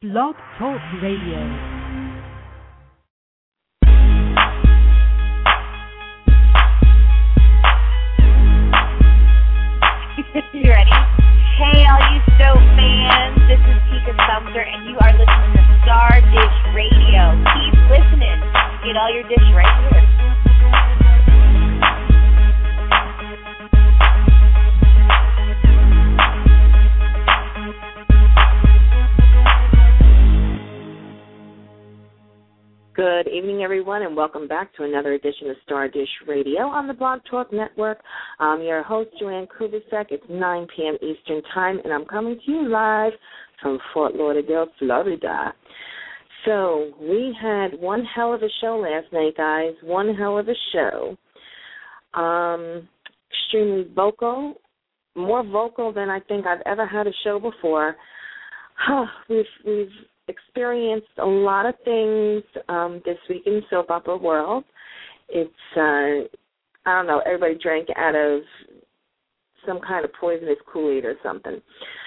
Blog Talk Radio. You ready? Hey, all you soap fans. This is Tika Sumter, and you are listening to Star Dish Radio. Keep listening. Get all your dish right here. Good evening, everyone, and welcome back to another edition of Star Dish Radio on the Blog Talk Network. I'm your host, Joanne Kubasek. It's 9 p.m. Eastern Time, and I'm coming to you live from Fort Lauderdale, Florida. So we had one hell of a show last night, guys. One hell of a show. Extremely vocal, more vocal than I think I've ever had a show before. We've experienced a lot of things this week in the soap opera world. It's, I don't know, everybody drank out of some kind of poisonous Kool-Aid or something.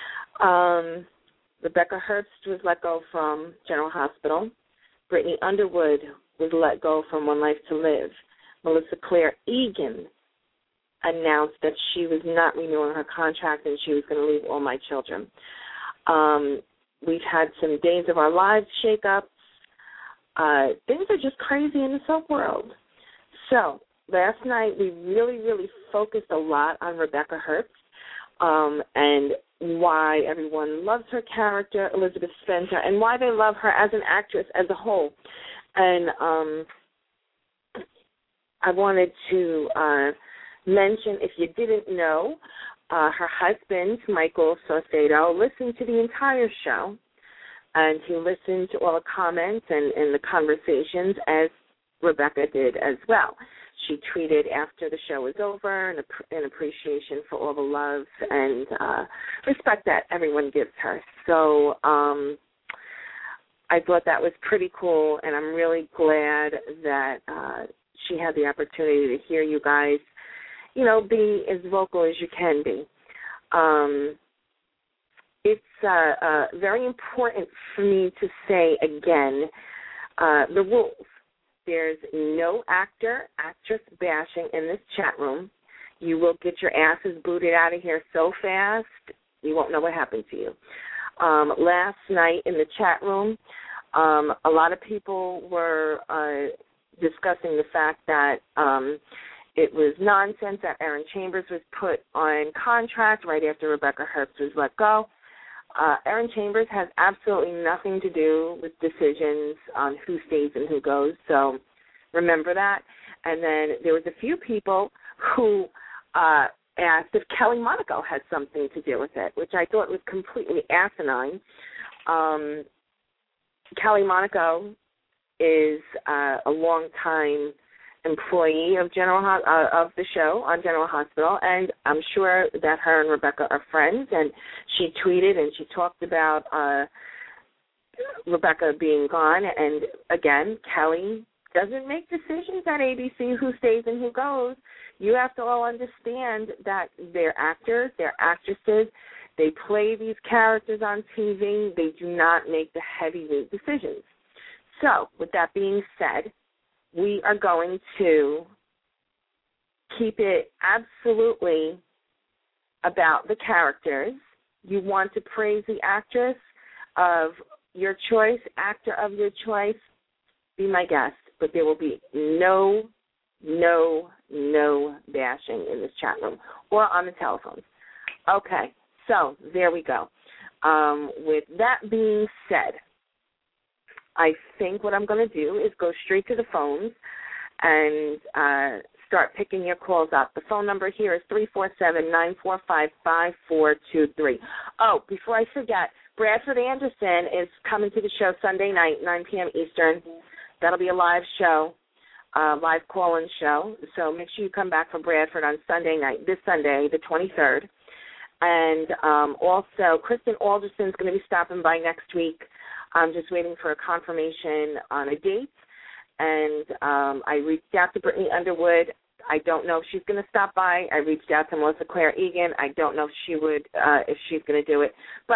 Rebecca Herbst was let go from General Hospital. Brittany Underwood was let go from One Life to Live. Melissa Claire Egan announced that she was not renewing her contract and she was going to leave All My Children. We've had some Days of Our Lives shake-ups. Things are just crazy in the soap world. So last night we really focused a lot on Rebecca Herbst and why everyone loves her character, Elizabeth Spencer, and why they love her as an actress as a whole. And I wanted to mention, if you didn't know, her husband, Michael Saucedo, listened to the entire show, and he listened to all the comments and the conversations, as Rebecca did as well. She tweeted after the show was over an appreciation for all the love and respect that everyone gives her. So I thought that was pretty cool, and I'm really glad that she had the opportunity to hear you guys, you know, be as vocal as you can be. It's very important for me to say again the rules. There's no actress bashing in this chat room. You will get your asses booted out of here so fast, you won't know what happened to you. Last night in the chat room, a lot of people were discussing the fact that it was nonsense that Erin Chambers was put on contract right after Rebecca Herbst was let go. Erin Chambers has absolutely nothing to do with decisions on who stays and who goes, so remember that. And then there was a few people who asked if Kelly Monaco had something to do with it, which I thought was completely asinine. Kelly Monaco is a long-time employee of of the show on General Hospital, and I'm sure that her and Rebecca are friends, and she tweeted and she talked about Rebecca being gone, and again, Kelly doesn't make decisions at ABC who stays and who goes. You have to all understand that they're actors, they're actresses, they play these characters on TV, they do not make the heavyweight decisions. So, with that being said, we are going to keep it absolutely about the characters. You want to praise the actress of your choice, actor of your choice, be my guest. But there will be no bashing in this chat room or on the telephones. Okay, so there we go. With that being said, I think what I'm going to do is go straight to the phones and start picking your calls up. The phone number here is 347-945-5423. Oh, before I forget, Bradford Anderson is coming to the show Sunday night, 9 p.m. Eastern. That'll be a live show, live call-in show. So make sure you come back for Bradford on Sunday night, this Sunday, the 23rd. And also, Kristen Alderson's going to be stopping by next week. I'm just waiting for a confirmation on a date, and I reached out to Brittany Underwood. I don't know if she's going to stop by. I reached out to Melissa Claire Egan. I don't know if she would, if she's going to do it. But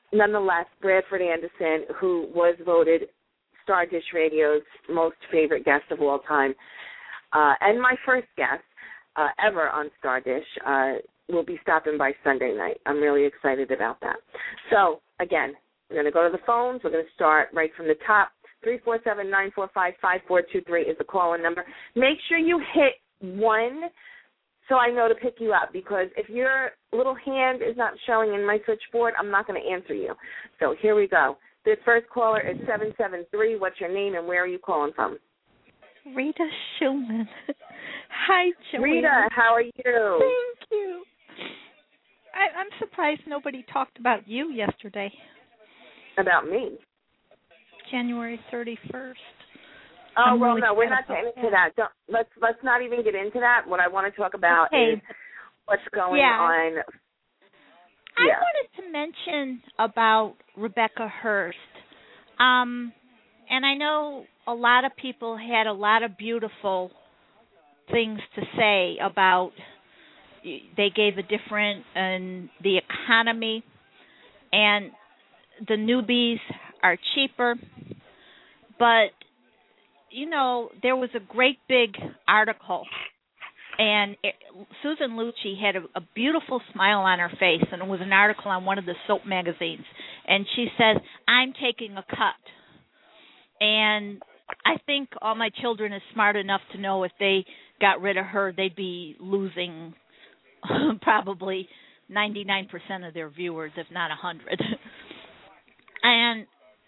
nonetheless, Bradford Anderson, who was voted Star Dish Radio's most favorite guest of all time, and my first guest ever on Star Dish, will be stopping by Sunday night. I'm really excited about that. So, again, we're going to go to the phones. We're going to start right from the top. 347-945-5423 is the call-in number. Make sure you hit 1 so I know to pick you up, because if your little hand is not showing in my switchboard, I'm not going to answer you. So here we go. This first caller is 773. What's your name and where are you calling from? Rita Schulman. Hi, Joanne. Rita, how are you? Thank you. I'm surprised nobody talked about you yesterday. About me? January 31st. Oh, well, no, we're not getting into that. Let's not even get into that. What I want to talk about is what's going on. I wanted to mention about Rebecca Hurst. And I know a lot of people had a lot of beautiful things to say about, they gave a different, and the economy, and the newbies are cheaper. But, you know, there was a great big article, and Susan Lucci had a beautiful smile on her face, and it was an article on one of the soap magazines. And she said, I'm taking a cut. And I think all my children are smart enough to know if they got rid of her, they'd be losing probably 99% of their viewers, if not 100. And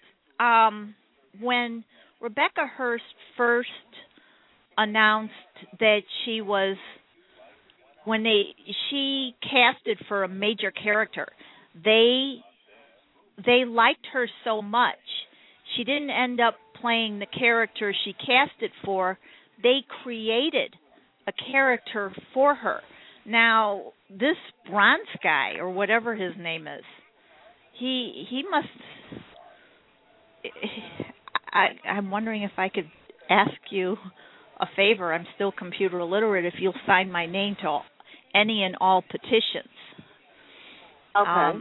when Rebecca Hurst first announced that she casted for a major character, they liked her so much. She didn't end up playing the character she casted for. They created a character for her. Now, this Bronze guy, or whatever his name is, he must... I'm wondering if I could ask you a favor. I'm still computer illiterate. If you'll sign my name to any and all petitions. Okay.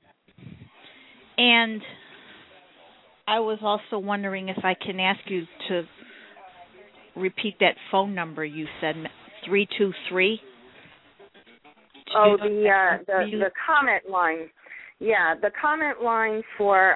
And I was also wondering if I can ask you to repeat that phone number you said, 323. Oh, the comment line. Yeah, the comment line for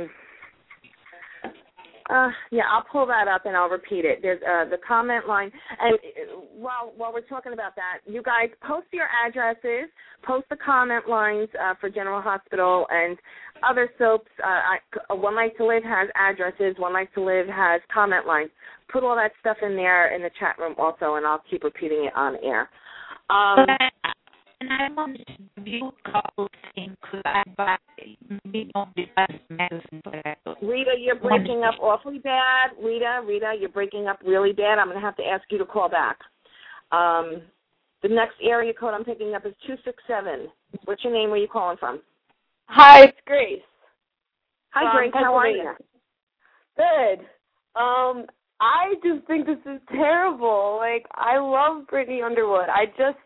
I'll pull that up and I'll repeat it. There's the comment line, and while we're talking about that, you guys post your addresses, post the comment lines for General Hospital and other soaps. One Life to Live has addresses. One Life to Live has comment lines. Put all that stuff in there in the chat room also, and I'll keep repeating it on air. And I wanted to give you a couple of things because I buy maybe not the best magazine, but Rita, you're breaking up awfully bad. Rita, you're breaking up really bad. I'm going to have to ask you to call back. The next area code I'm picking up is 267. What's your name? Where are you calling from? Hi, it's Grace. Hi, Grace. How are you? Good. I just think this is terrible. Like, I love Brittany Underwood. I just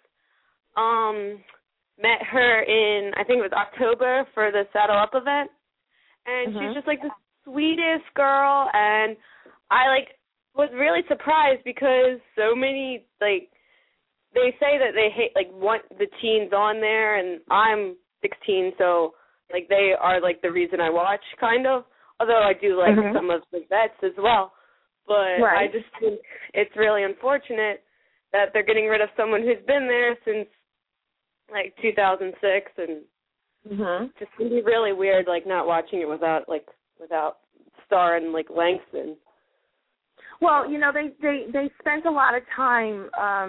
met her in, I think it was October for the Saddle Up event, and she's just like the sweetest girl, and I was really surprised because so many, they say that they hate, want the teens on there, and I'm 16, so, they are, the reason I watch, kind of, although I do like some of the vets as well, but I just think it's really unfortunate that they're getting rid of someone who's been there since 2006, and just gonna be really weird, not watching it without Star and Langston. Well, they spent a lot of time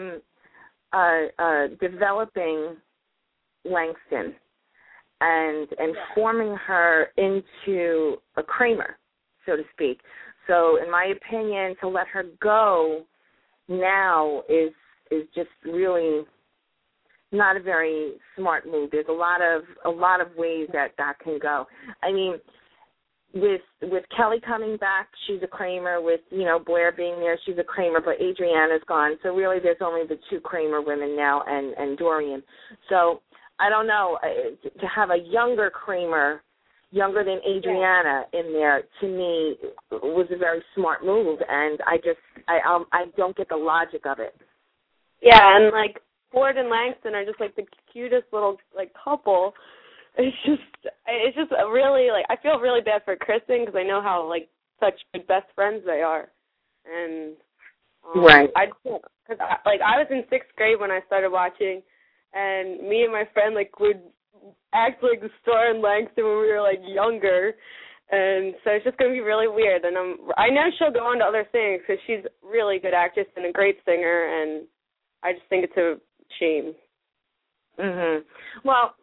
developing Langston and forming her into a Kramer, so to speak. So, in my opinion, to let her go now is just really not a very smart move. There's a lot of ways that can go. I mean, with Kelly coming back, she's a Kramer. With Blair being there, she's a Kramer. But Adriana's gone, so really there's only the two Kramer women now, and Dorian. So I don't know, to have a younger Kramer, younger than Adriana in there, to me, was a very smart move, and I don't get the logic of it. Yeah, and like Ford and Langston are just like the cutest little like couple. It's just a really like I feel really bad for Kristen because I know how like such good best friends they are, and right. I was in 6th grade when I started watching, and me and my friend like would act like Star and Langston when we were like younger, and so it's just gonna be really weird. And I know she'll go on to other things because she's a really good actress and a great singer, and I just think it's a shame. Mhm. Well,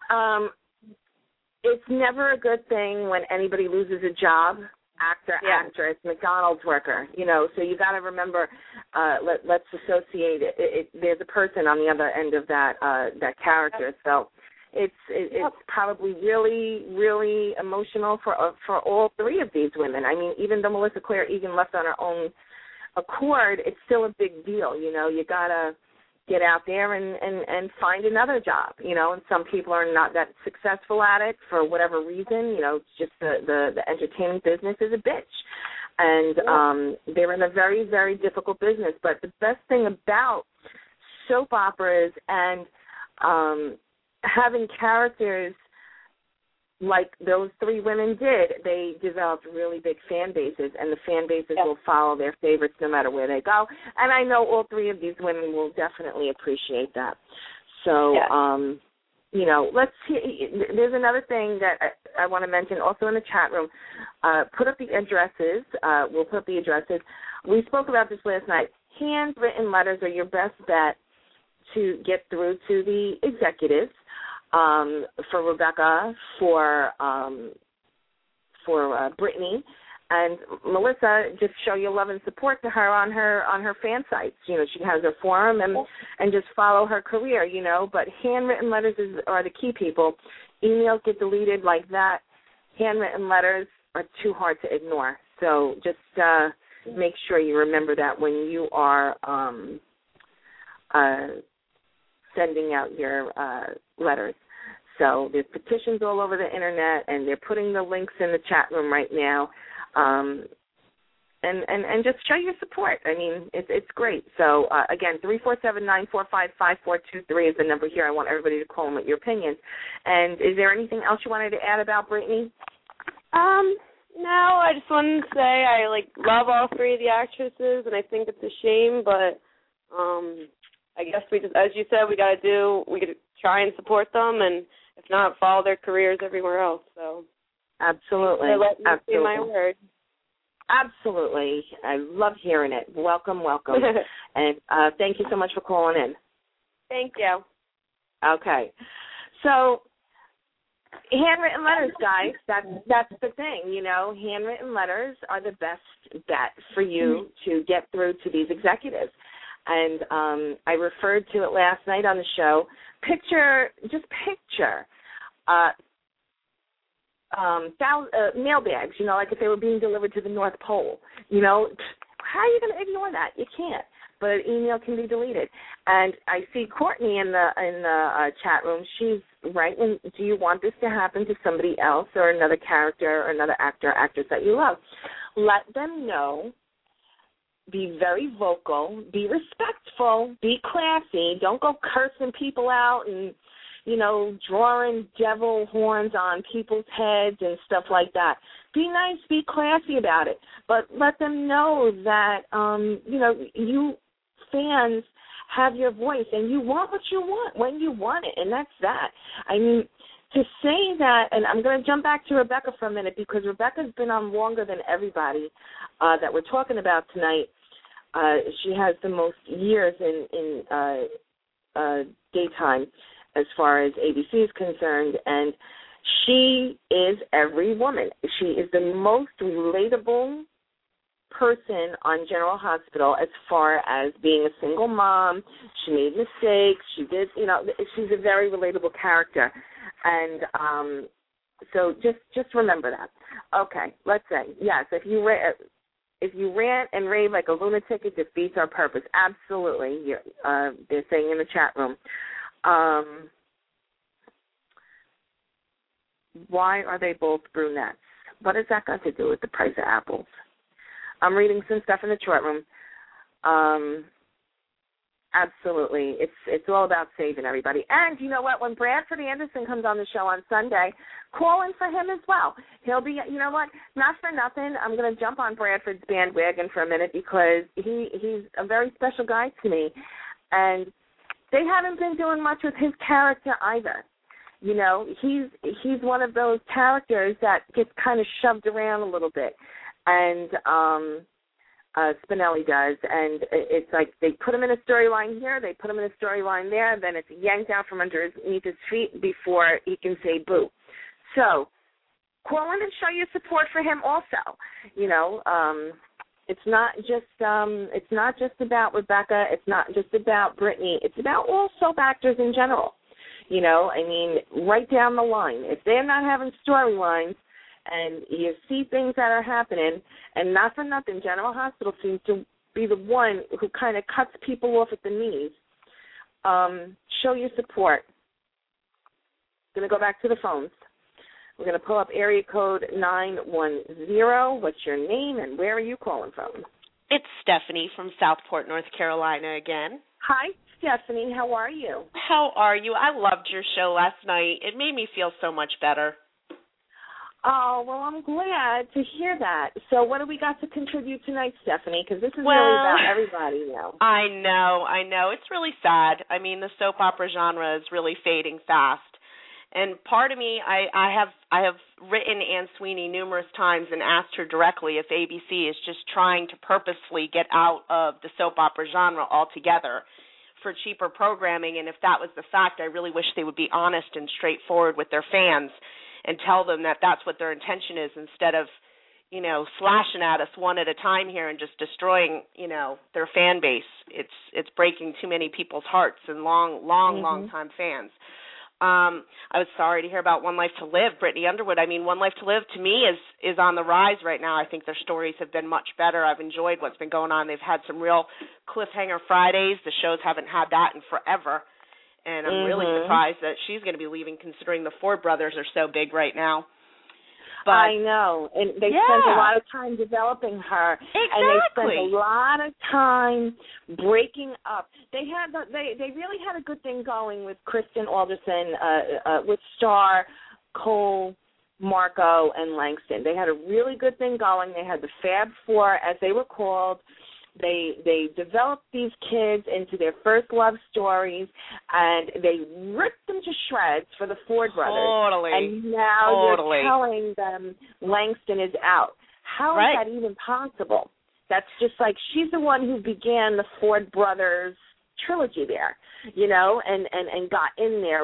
it's never a good thing when anybody loses a job. Actor, actress, McDonald's worker, so you got to remember, let's associate it. There's a person on the other end of that character, so it's probably really, really emotional for all three of these women. I mean, even though Melissa Claire Egan left on her own accord, it's still a big deal, You got to get out there and find another job, and some people are not that successful at it for whatever reason, it's just the entertainment business is a bitch. And they're in a very, very difficult business. But the best thing about soap operas and having characters like those three women did, they developed really big fan bases, and the fan bases will follow their favorites no matter where they go. And I know all three of these women will definitely appreciate that. So, let's hear. There's another thing that I want to mention also in the chat room. Put up the addresses. We'll put up the addresses. We spoke about this last night. Handwritten letters are your best bet to get through to the executives. For Rebecca, for Brittany, and Melissa, just show your love and support to her on her fan sites. She has her forum and just follow her career. But handwritten letters are the key, people. Emails get deleted like that. Handwritten letters are too hard to ignore. So just make sure you remember that when you are sending out your letters. So there's petitions all over the Internet, and they're putting the links in the chat room right now. And just show your support. I mean, it's great. So, again, 347-945-5423 is the number here. I want everybody to call them with your opinions. And is there anything else you wanted to add about Brittany? No, I just wanted to say I love all three of the actresses, and I think it's a shame, but I guess we just, as you said, we got to try and support them, and if not, follow their careers everywhere else. So absolutely, let me say my word. Absolutely, I love hearing it. Welcome, and thank you so much for calling in. Thank you. Okay, so handwritten letters, guys. That's the thing. Handwritten letters are the best bet for you to get through to these executives. And I referred to it last night on the show. Picture mail bags, like if they were being delivered to the North Pole. How are you going to ignore that? You can't. But an email can be deleted. And I see Courtney in the chat room. She's right. Do you want this to happen to somebody else or another character or another actor or actress that you love? Let them know. Be very vocal, be respectful, be classy. Don't go cursing people out and, drawing devil horns on people's heads and stuff like that. Be nice, be classy about it. But let them know that, you fans have your voice and you want what you want when you want it, and that's that. I mean, to say that, and I'm going to jump back to Rebecca for a minute because Rebecca's been on longer than everybody that we're talking about tonight. She has the most years in daytime as far as ABC is concerned, and she is every woman. She is the most relatable person on General Hospital as far as being a single mom. She made mistakes. She did, she's a very relatable character. And so just remember that. Okay, let's say, yes, if you rant and rave like a lunatic, it defeats our purpose. Absolutely. They're saying in the chat room. Why are they both brunettes? What has that got to do with the price of apples? I'm reading some stuff in the chat room. Absolutely. It's all about saving everybody. And you know what? When Bradford Anderson comes on the show on Sunday, call in for him as well. He'll be, you know what, not for nothing, I'm going to jump on Bradford's bandwagon for a minute because he's a very special guy to me. And they haven't been doing much with his character either. You know, he's one of those characters that gets kind of shoved around a little bit. And Spinelli does, and it's like they put him in a storyline here, they put him in a storyline there, and then it's yanked out from underneath his feet before he can say boo. So call in and show your support for him also. You know, it's not just about Rebecca, it's not just about Brittany, it's about all soap actors in general. You know, I mean, right down the line. If they're not having storylines, and you see things that are happening, and not for nothing, General Hospital seems to be the one who kind of cuts people off at the knees. Show your support. I'm going to go back to the phones. We're going to pull up area code 910. What's your name, and where are you calling from? It's Stephanie from Southport, North Carolina again. Hi, Stephanie. How are you? How are you? I loved your show last night. It made me feel so much better. Oh, well, I'm glad to hear that. So what do we got to contribute tonight, Stephanie? Because this is really about everybody now. I know. It's really sad. I mean, the soap opera genre is really fading fast. And part of me, I have written Anne Sweeney numerous times and asked her directly if ABC is just trying to purposefully get out of the soap opera genre altogether for cheaper programming. And if that was the fact, I really wish they would be honest and straightforward with their fans and tell them that that's what their intention is instead of, you know, slashing at us one at a time here and just destroying, you know, their fan base. It's breaking too many people's hearts and long time fans. I was sorry to hear about One Life to Live, Brittany Underwood. I mean, One Life to Live to me is on the rise right now. I think their stories have been much better. I've enjoyed what's been going on. They've had some real cliffhanger Fridays. The shows haven't had that in forever. And I'm really surprised that she's going to be leaving considering the Ford brothers are so big right now. But, I know. And they spent a lot of time developing her. Exactly. And they spent a lot of time breaking up. They really had a good thing going with Kristen Alderson, with Star, Cole, Marco, and Langston. They had a really good thing going. They had the Fab Four, as they were called. They developed these kids into their first love stories, and they ripped them to shreds for the Ford brothers. Totally. And now you're telling them Langston is out. How is that even possible? That's just like she's the one who began the Ford brothers trilogy there, you know, and got in there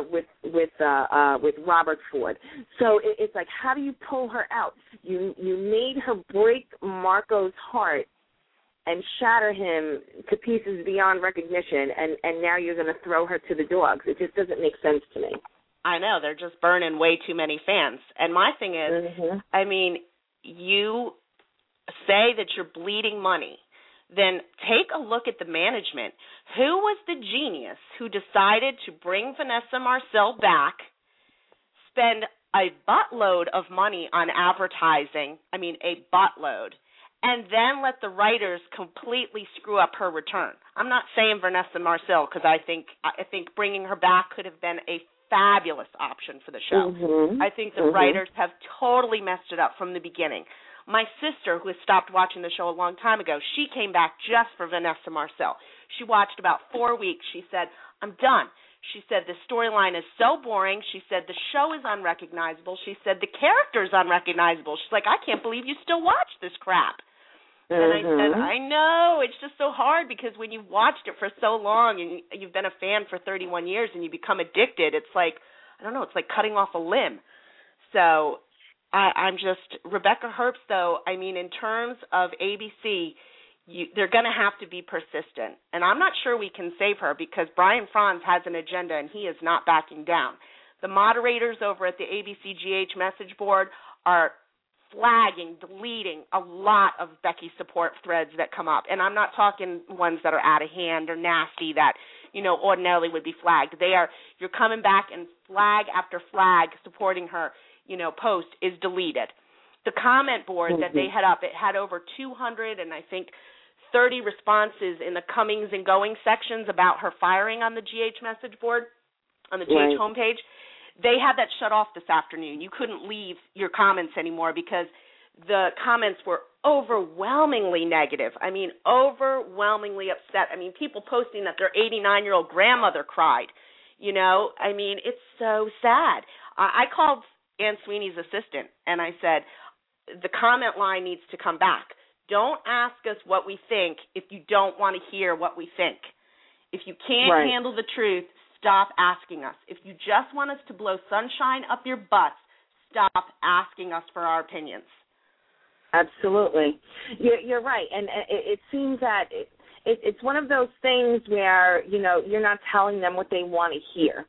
with Robert Ford. So it's like, how do you pull her out? You made her break Marco's heart and shatter him to pieces beyond recognition, and now you're going to throw her to the dogs. It just doesn't make sense to me. I know. They're just burning way too many fans. And my thing is, I mean, you say that you're bleeding money, then take a look at the management. Who was the genius who decided to bring Vanessa Marcil back, spend a buttload of money on advertising, I mean a buttload, and then let the writers completely screw up her return? I'm not saying Vanessa Marcil because I think bringing her back could have been a fabulous option for the show. I think the writers have totally messed it up from the beginning. My sister, who has stopped watching the show a long time ago, she came back just for Vanessa Marcil. She watched about 4 weeks. She said, I'm done. She said, the storyline is so boring. She said, the show is unrecognizable. She said, the character's unrecognizable. She's like, I can't believe you still watch this crap. And I said, I know. It's just so hard because when you've watched it for so long and you've been a fan for 31 years and you become addicted, it's like, I don't know, it's like cutting off a limb. So I'm just, Rebecca Herbst, though, I mean, in terms of ABC, they're going to have to be persistent. And I'm not sure we can save her because Brian Franz has an agenda and he is not backing down. The moderators over at the ABCGH message board are flagging, deleting a lot of Becky support threads that come up. And I'm not talking ones that are out of hand or nasty that, you know, ordinarily would be flagged. You're coming back and flag after flag supporting her. post is deleted. The comment board that they had up, it had over 200 and I think 30 responses in the comings and goings sections about her firing on the GH message board, on the GH homepage. They had that shut off this afternoon. You couldn't leave your comments anymore because the comments were overwhelmingly negative. I mean, overwhelmingly upset. I mean, people posting that their 89-year-old grandmother cried. I mean, it's so sad. I called Ann Sweeney's assistant, and I said, the comment line needs to come back. Don't ask us what we think if you don't want to hear what we think. If you can't handle the truth, stop asking us. If you just want us to blow sunshine up your butts, stop asking us for our opinions. Absolutely. You're right. And it seems that it's one of those things where, you're not telling them what they want to hear.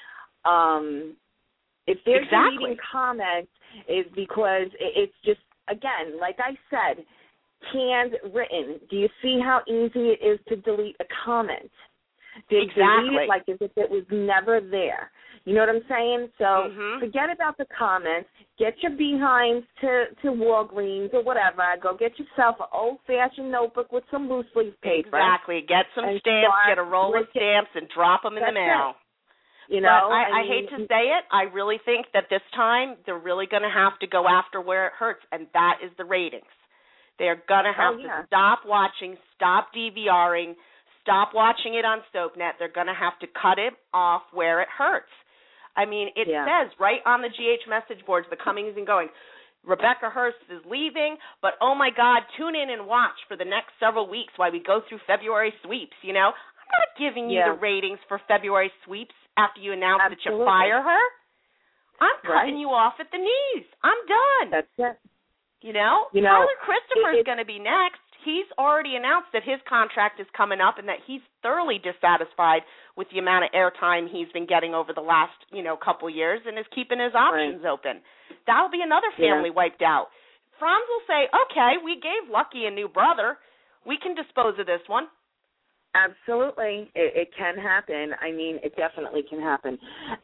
If they're deleting comments, it's because it's just, again, like I said, canned written. Do you see how easy it is to delete a comment? Delete it like as if it was never there. You know what I'm saying? So forget about the comments. Get your behinds to Walgreens or whatever. Go get yourself an old-fashioned notebook with some loose leaf paper. Exactly. Get some stamps, get a roll of stamps, and drop them in the mail. But I hate to say it, I really think that this time they're really going to have to go after where it hurts, and that is the ratings. They're going to have to stop watching, stop DVRing, stop watching it on SoapNet. They're going to have to cut it off where it hurts. I mean, it says right on the GH message boards, the comings and goings, Rebecca Hurst is leaving, but oh my God, tune in and watch for the next several weeks while we go through February sweeps, I'm not giving you the ratings for February sweeps after you announce that you fire her. I'm cutting you off at the knees. I'm done. That's it. Tyler Christopher is going to be next. He's already announced that his contract is coming up and that he's thoroughly dissatisfied with the amount of airtime he's been getting over the last, couple years and is keeping his options open. That'll be another family wiped out. Franz will say, okay, we gave Lucky a new brother. We can dispose of this one. Absolutely. It can happen. I mean, it definitely can happen.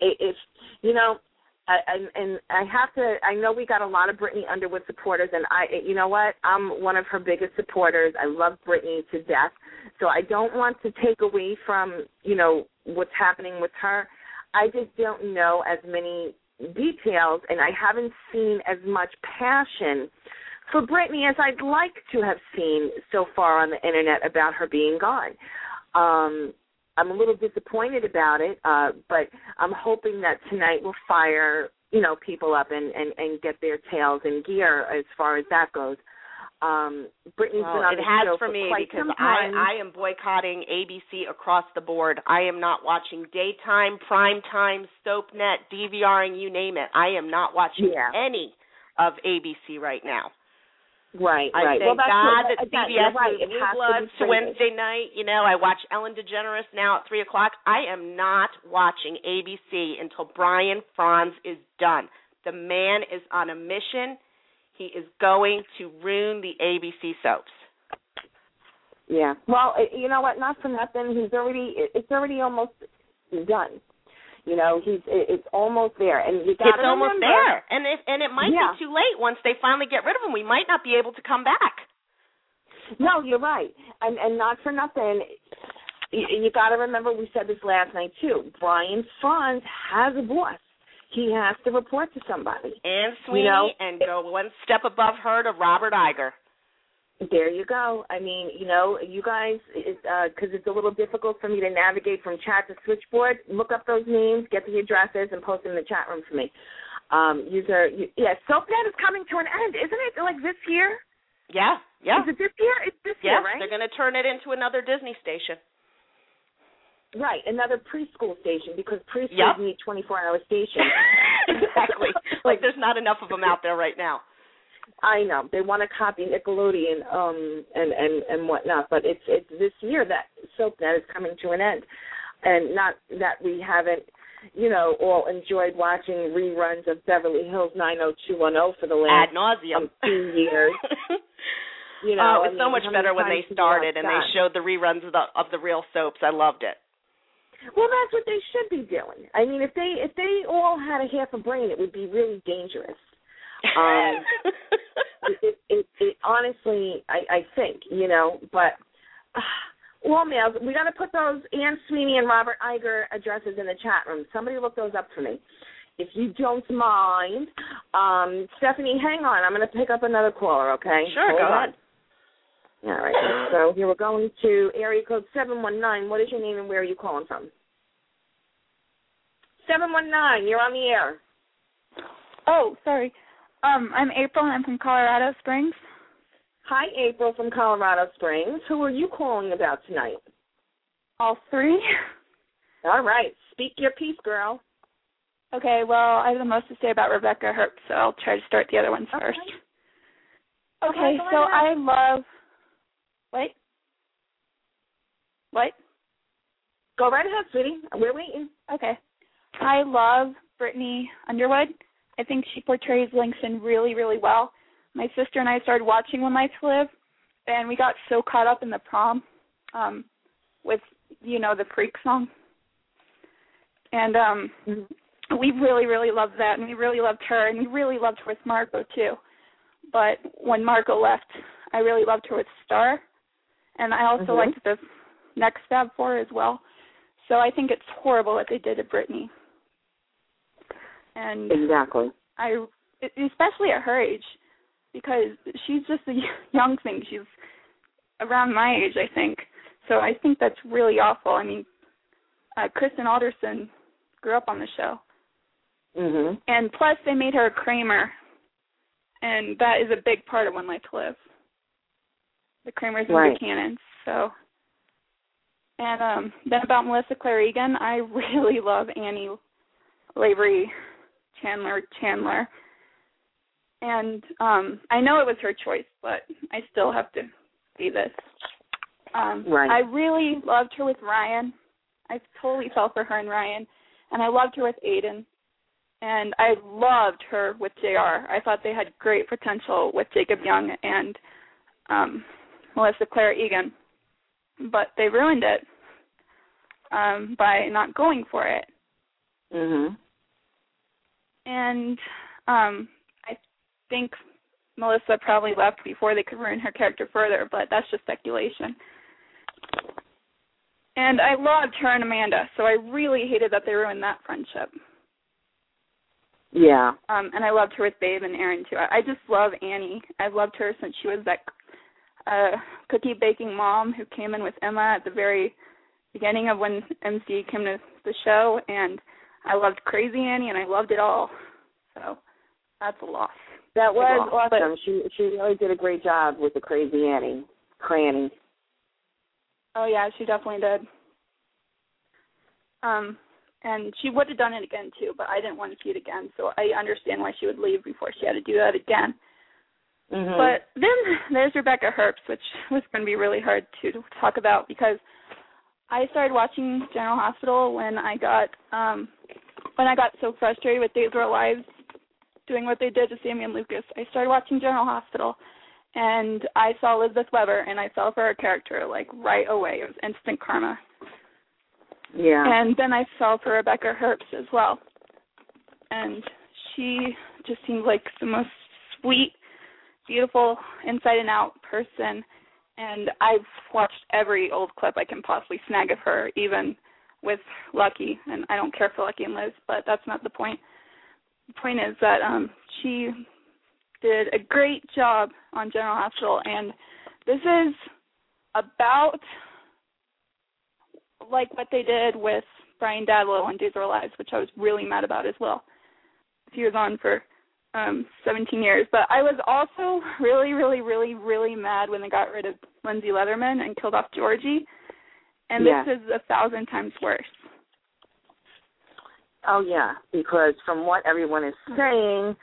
I know we got a lot of Brittany Underwood supporters, and you know what? I'm one of her biggest supporters. I love Brittany to death. So I don't want to take away from, what's happening with her. I just don't know as many details, and I haven't seen as much passion for Brittany as I'd like to have seen so far on the Internet about her being gone. I'm a little disappointed about it, but I'm hoping that tonight will fire, people up and get their tails in gear as far as that goes. Brittany's been on the show for quite some time. I am boycotting ABC across the board. I am not watching daytime, primetime, SoapNet, DVRing, you name it. I am not watching any of ABC right now. Right. I thank God that CBS moved Blue Bloods to Wednesday night. I watch Ellen DeGeneres now at 3 o'clock. I am not watching ABC until Brian Franz is done. The man is on a mission. He is going to ruin the ABC soaps. Yeah. Well, you know what? Not for nothing. It's already almost done. It's almost there, and you got to remember. It's almost there, and it might be too late once they finally get rid of him. We might not be able to come back. No, you're right, and not for nothing. You got to remember, we said this last night too. Brian Franz has a boss. He has to report to somebody. Ann Sweeney, and go one step above her to Robert Iger. There you go. I mean, you guys, because it's a little difficult for me to navigate from chat to switchboard, look up those names, get the addresses, and post them in the chat room for me. SoapNet is coming to an end, isn't it? Like this year? Yeah. Is it this year? It's this year, right? They're going to turn it into another Disney station. Right, another preschool station, because preschools need 24-hour stations. Exactly. Like there's not enough of them out there right now. I know. They want to copy Nickelodeon and whatnot, but it's this year that SoapNet is coming to an end. And not that we haven't, all enjoyed watching reruns of Beverly Hills 90210 for the last ad nauseum 2 years. It was so much better when they started and they showed the reruns of the real soaps. I loved it. Well, that's what they should be doing. I mean, if they all had a half a brain, it would be really dangerous. It honestly, I think, but well, males, we got to put those Ann Sweeney and Robert Iger addresses in the chat room. Somebody look those up for me, if you don't mind. Stephanie, hang on. I'm going to pick up another caller, okay? Sure, go ahead. All right, so here we're going to area code 719. What is your name and where are you calling from? 719, you're on the air. Oh, sorry. I'm April, and I'm from Colorado Springs. Hi, April from Colorado Springs. Who are you calling about tonight? All three. All right. Speak your piece, girl. Okay, well, I have the most to say about Rebecca Herbst, so I'll try to start the other ones first. Okay, so I love... Wait. What? Go right ahead, sweetie. We're waiting. Okay. I love Brittany Underwood. I think she portrays Langston really, really well. My sister and I started watching One Life to Live, and we got so caught up in the prom with, the Freak song. And we really, really loved that, and we really loved her, and we really loved her with Margot, too. But when Margot left, I really loved her with Star, and I also liked the next Fab Four as well. So I think it's horrible what they did to Brittany. And exactly. Especially at her age, because she's just a young thing. She's around my age, I think. So I think that's really awful. I mean, Kristen Alderson grew up on the show. Mm-hmm. And plus they made her a Kramer, and that is a big part of One Life to Live. The Kramers and Buchanans. So, and then about Melissa Claire Egan, I really love Annie Lavery Chandler. And I know it was her choice, but I still have to see this. I really loved her with Ryan. I totally fell for her and Ryan. And I loved her with Aiden. And I loved her with JR. I thought they had great potential with Jacob Young and Melissa Claire Egan. But they ruined it by not going for it. Mm-hmm. And I think Melissa probably left before they could ruin her character further, but that's just speculation. And I loved her and Amanda, so I really hated that they ruined that friendship. Yeah. And I loved her with Babe and Aaron, too. I just love Annie. I've loved her since she was that cookie-baking mom who came in with Emma at the very beginning of when MC came to the show, and I loved Crazy Annie, and I loved it all. So that's a loss. That was awesome. She really did a great job with the Crazy Annie, Cranny. Oh, yeah, she definitely did. And she would have done it again, too, but I didn't want to see it again, so I understand why she would leave before she had to do that again. Mm-hmm. But then there's Rebecca Herbst, which was going to be really hard to talk about because I started watching General Hospital when I got so frustrated with Days of Our Lives doing what they did to Sammy and Lucas. I started watching General Hospital, and I saw Elizabeth Weber, and I fell for her character, right away. It was instant karma. Yeah. And then I fell for Rebecca Herbst as well. And she just seemed like the most sweet, beautiful, inside and out person. And I've watched every old clip I can possibly snag of her, even with Lucky. And I don't care for Lucky and Liz, but that's not the point. The point is that she did a great job on General Hospital. And this is about like what they did with Brian Dadlow on Days of Our Lives, which I was really mad about as well. He was on for 17 years. But I was also really, really, really, really mad when they got rid of Lindsay Leatherman and killed off Georgie. And this is 1,000 times worse. Oh, yeah, because from what everyone is saying,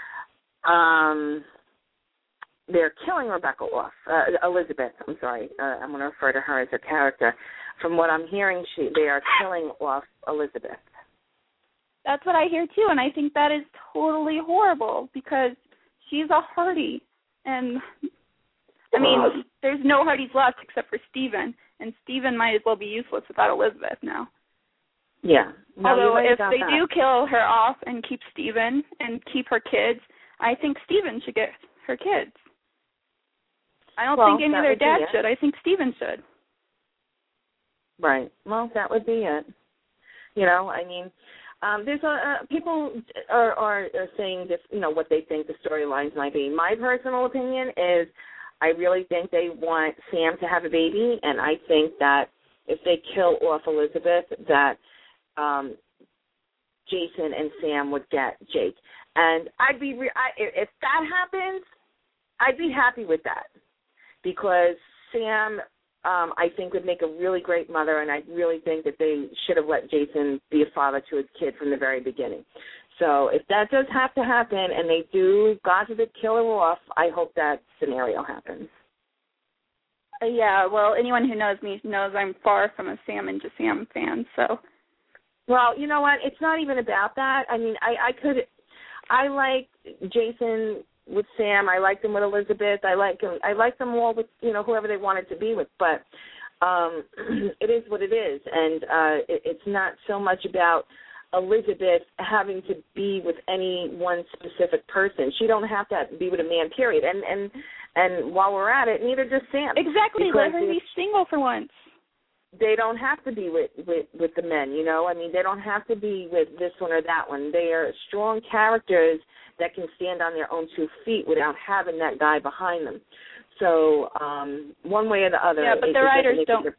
they're killing Rebecca off. Elizabeth, I'm sorry. I'm going to refer to her as her character. From what I'm hearing, they are killing off Elizabeth. That's what I hear, too, and I think that is totally horrible because she's a Hardy. And, I mean, there's no Hardys left except for Steven, and Steven might as well be useless without Elizabeth now. Yeah. No, although right if they do kill her off and keep Steven and keep her kids, I think Steven should get her kids. I don't think any of their dads should. I think Steven should. Right. Well, that would be it. I mean, there's people are saying just what they think the storylines might be. My personal opinion is I really think they want Sam to have a baby, and I think that if they kill off Elizabeth, that Jason and Sam would get Jake. And I'd be if that happens, I'd be happy with that, because Sam, I think, would make a really great mother, and I really think that they should have let Jason be a father to his kid from the very beginning. So if that does have to happen and they do, God forbid, kill her off, I hope that scenario happens. Yeah, well, anyone who knows me knows I'm far from a Sam and Sam fan, so. Well, you know what? It's not even about that. I mean, I like Jason with Sam. I like them with Elizabeth. I like them all with whoever they wanted to be with. But it is what it is, and it's not so much about Elizabeth having to be with any one specific person. She don't have to be with a man, period. And while we're at it, neither does Sam. Exactly. Let her be single for once. They don't have to be with the men, I mean, they don't have to be with this one or that one. They are strong characters that can stand on their own 2 feet without having that guy behind them. So one way or the other. Yeah, but the writers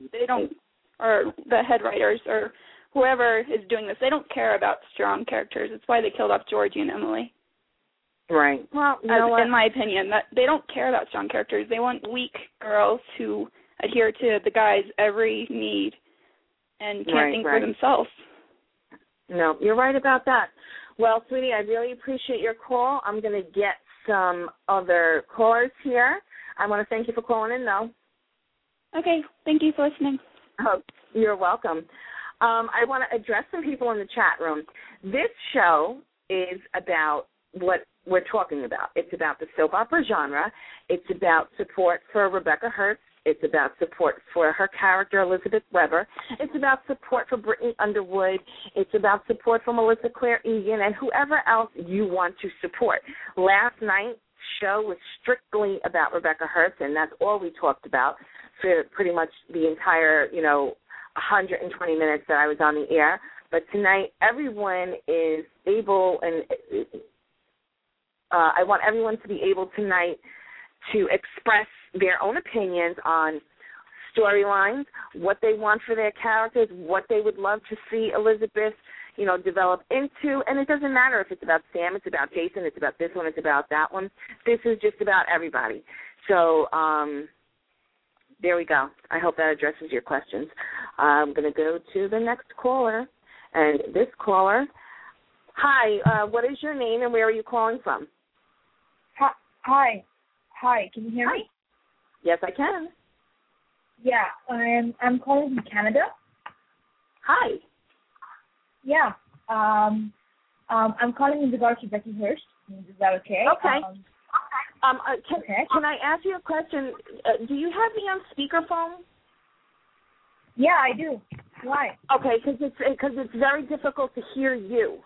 or the head writers or whoever is doing this, they don't care about strong characters. It's why they killed off Georgie and Emily. Right. Well, in my opinion, that they don't care about strong characters. They want weak girls who adhere to the guy's every need and can't think for themselves. No, you're right about that. Well, sweetie, I really appreciate your call. I'm going to get some other callers here. I want to thank you for calling in, though. Okay. Thank you for listening. Oh, you're welcome. I want to address some people in the chat room. This show is about what we're talking about. It's about the soap opera genre. It's about support for Rebecca Hurst. It's about support for her character, Elizabeth Weber. It's about support for Brittany Underwood. It's about support for Melissa Claire Egan and whoever else you want to support. Last night's show was strictly about Rebecca Hurst, and that's all we talked about for pretty much the entire, 120 minutes that I was on the air. But tonight, everyone is able, and I want everyone to be able tonight to express their own opinions on storylines, what they want for their characters, what they would love to see Elizabeth, develop into. And it doesn't matter if it's about Sam, it's about Jason, it's about this one, it's about that one. This is just about everybody. So there we go. I hope that addresses your questions. I'm going to go to the next caller. And this caller, hi, what is your name and where are you calling from? Hi, can you hear me? Yes, I can. Yeah, I'm calling from Canada. Hi. Yeah, I'm calling in regards to Becky Hurst. Is that okay? Okay. Can I ask you a question? Do you have me on speakerphone? Yeah, I do. Why? Okay, because it's very difficult to hear you.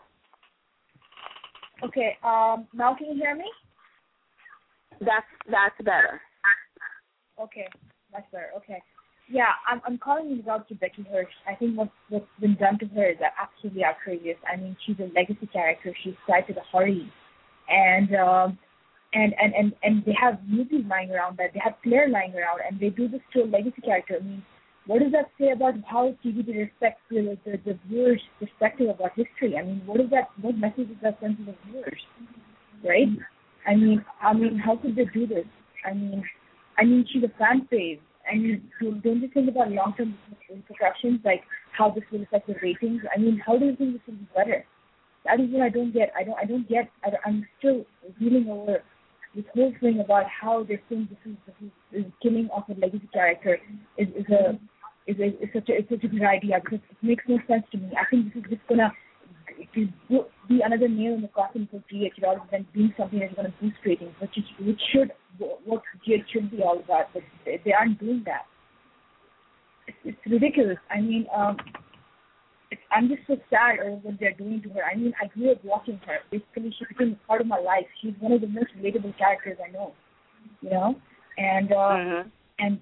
Okay. Now can you hear me? That's better. Okay, that's better. Okay. Yeah, I'm calling in regards to Becky Hurst. I think what's been done to her is absolutely outrageous. I mean, she's a legacy character. She's tied to the Hardys, and they have movies lying around that. They have Claire lying around, and they do this to a legacy character. I mean, what does that say about how TV respects the viewers' perspective about history? I mean, what message is that send to the viewers, right? I mean, how could they do this? I mean, she's a fan fave. I mean, don't you think about long-term repercussions, like how this will affect the ratings? I mean, how do you think this will be better? That is what I don't get. I'm still reeling over this whole thing about how they think this is killing off a legacy character is such a good idea, because it makes no sense to me. I think this is just gonna be another nail in the coffin for GH rather than being something that's going to boost ratings, which should what GH should be all about, but they aren't doing that. It's ridiculous. I mean, I'm just so sad over what they're doing to her. I mean, I grew up watching her. Basically, she became part of my life. She's one of the most relatable characters I know, you know. And and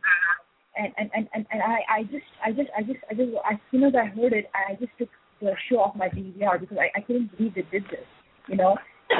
as soon as I heard it, I just took the show off my DVR because I couldn't believe they did this, you know.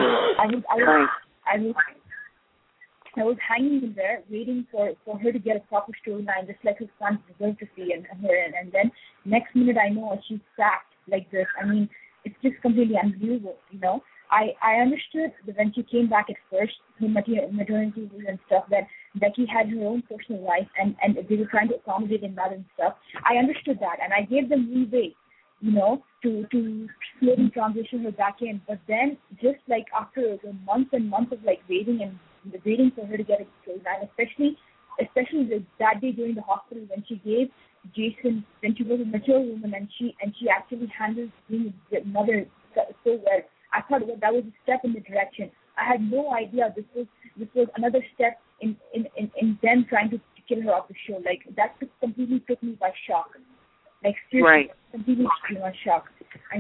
I was hanging in there waiting for her to get a proper storyline, just like her fans deserve to see, and then next minute I know she's sacked like this. I mean, it's just completely unbelievable, you know. I understood that when she came back at first, her maternity leave and stuff, that Becky had her own personal life and they were trying to accommodate in that and stuff. I understood that, and I gave them leeway, you know, to slowly transition her back in. But then, just like after the months and months of like waiting for her to get a storyline, especially that day during the hospital when she gave Jason, when she was a mature woman and she actually handled being a mother so well. I thought that was a step in the direction. I had no idea this was another step in them trying to kill her off the show. Like that completely took me by shock. Like seriously, completely took me by shock. I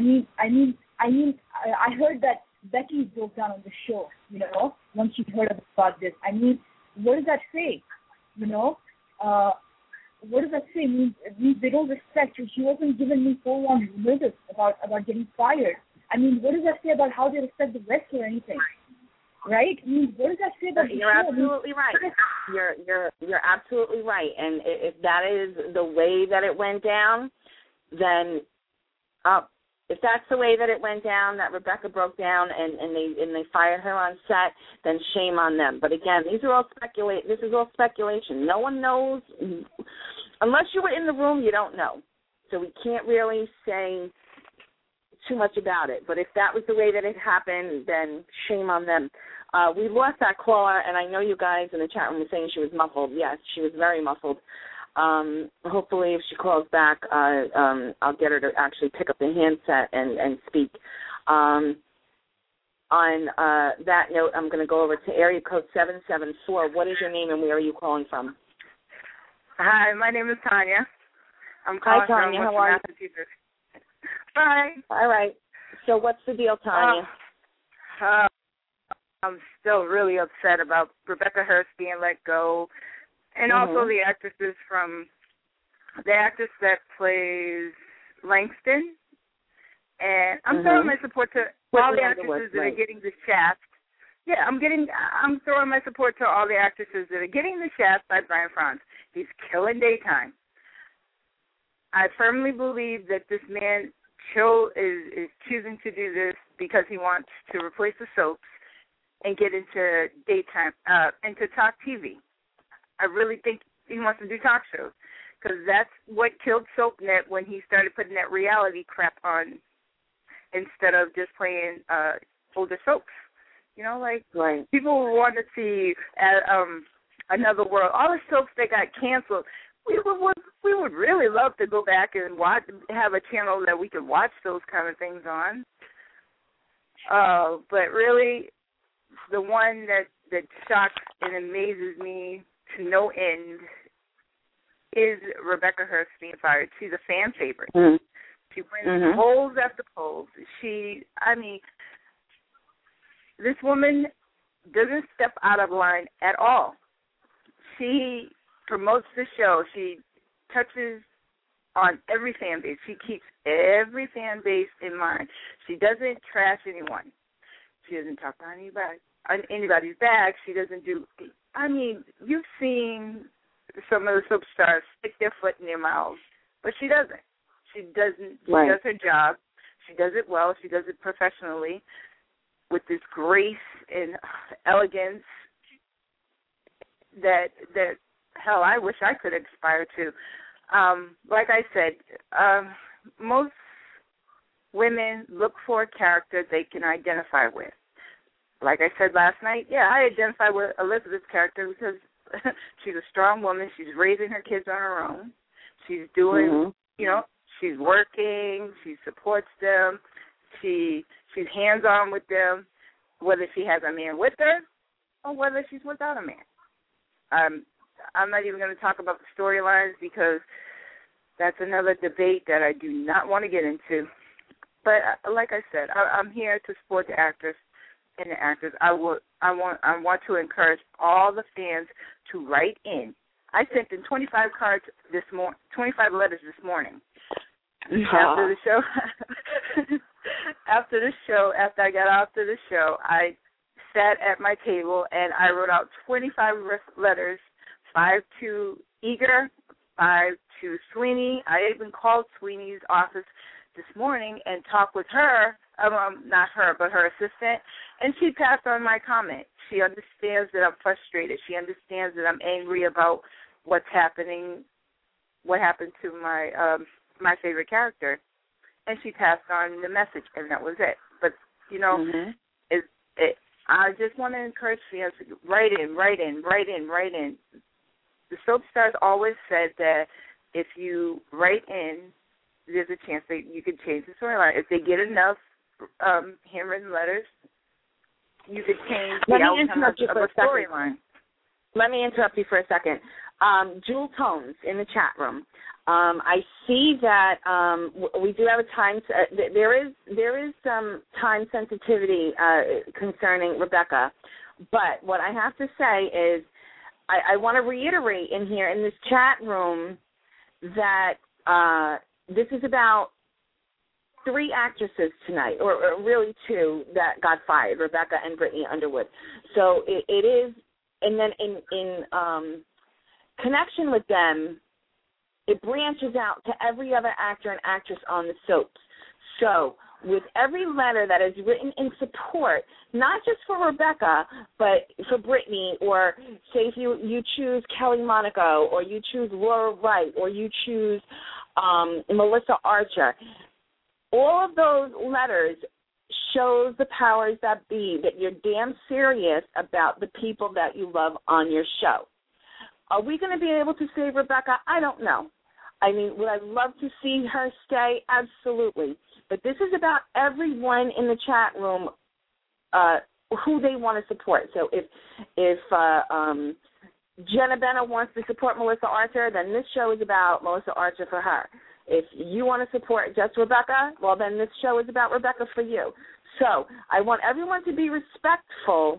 heard that Becky broke down on the show, you know, once she heard about this. I mean, what does that say? You know, what does that say? It means they don't respect her. She wasn't giving me full-on notice about getting fired. I mean, what does that say about how they respect the wrestler or anything? Right? I mean, what does that say about the You're show? absolutely right. You're absolutely right. And if that is the way that it went down, then if that's the way that it went down, that Rebecca broke down and they fired her on set, then shame on them. But again, this is all speculation. No one knows. Unless you were in the room, you don't know. So we can't really say too much about it. But if that was the way that it happened, then shame on them. We lost that caller, and I know you guys in the chat room were saying she was muffled. Yes, she was very muffled. Hopefully if she calls back, I'll get her to actually pick up the handset and speak. On that note, I'm going to go over to area code 774. What is your name and where are you calling from? Hi, my name is Tanya. I'm calling Hi, Tanya. from How are you? Massachusetts. Bye. All right. So what's the deal, Tanya? I'm still really upset about Rebecca Hurst being let go, and also the actress that plays Langston. And I'm throwing my support to all the actresses that are getting the shaft. Yeah, I'm throwing my support to all the actresses that are getting the shaft by Brian Frantz. He's killing daytime. I firmly believe that this man is choosing to do this because he wants to replace the soaps and get into daytime, into talk TV. I really think he wants to do talk shows because that's what killed SoapNet when he started putting that reality crap on instead of just playing older soaps. You know, like people want to see Another World. All the soaps that got canceled, we would really love to go back and have a channel that we could watch those kind of things on. But really, the one that shocks and amazes me to no end is Rebecca Hurst being fired. She's a fan favorite. Mm-hmm. She wins polls after polls. This woman doesn't step out of line at all. She promotes the show. She touches on every fan base. She keeps every fan base in mind. She doesn't trash anyone. She doesn't talk on anybody's back. She doesn't do. You've seen some of the soap stars stick their foot in their mouths, but she doesn't. She doesn't. She does her job. She does it well. She does it professionally with this grace and elegance that hell, I wish I could aspire to. Like I said, most women look for a character they can identify with. Like I said last night, I identify with Elizabeth's character because she's a strong woman. She's raising her kids on her own. She's doing, she's working. She supports them. She's hands-on with them, whether she has a man with her or whether she's without a man. I'm not even going to talk about the storylines because That's another debate that I do not want to get into. But like I said, I'm here to support the actors and the actors. I want to encourage all the fans to write in. I sent in 25 cards 25 letters this morning. After the show, after I got off to the show, I sat at my table and I wrote out 25 letters, 5 to Eager, 5 to Sweeney. I even called Sweeney's office this morning and talked with her, not her, but her assistant, and she passed on my comment. She understands that I'm frustrated. She understands that I'm angry about what's happening, what happened to my favorite character, and she passed on the message, and that was it. But, you know, I just want to encourage fans to write in. The soap stars always said that if you write in, there's a chance that you could change the storyline. If they get enough handwritten letters, you could change the outcome of a storyline. Let me interrupt you for a second. Jewel Tones in the chat room. I see that we do have a time. There is some time sensitivity concerning Rebecca, but what I have to say is I want to reiterate in here in this chat room that this is about 3 actresses tonight, or really 2 that got fired, Rebecca and Brittany Underwood. So it is, and then in connection with them, it branches out to every other actor and actress on the soaps. So with every letter that is written in support, not just for Rebecca, but for Brittany, or say if you choose Kelly Monaco, or you choose Laura Wright, or you choose Melissa Archer, all of those letters shows the powers that be that you're damn serious about the people that you love on your show. Are we going to be able to save Rebecca? I don't know. I mean, would I love to see her stay? Absolutely. But this is about everyone in the chat room who they want to support. So if Jenna Bennett wants to support Melissa Archer, then this show is about Melissa Archer for her. If you want to support just Rebecca, well, then this show is about Rebecca for you. So I want everyone to be respectful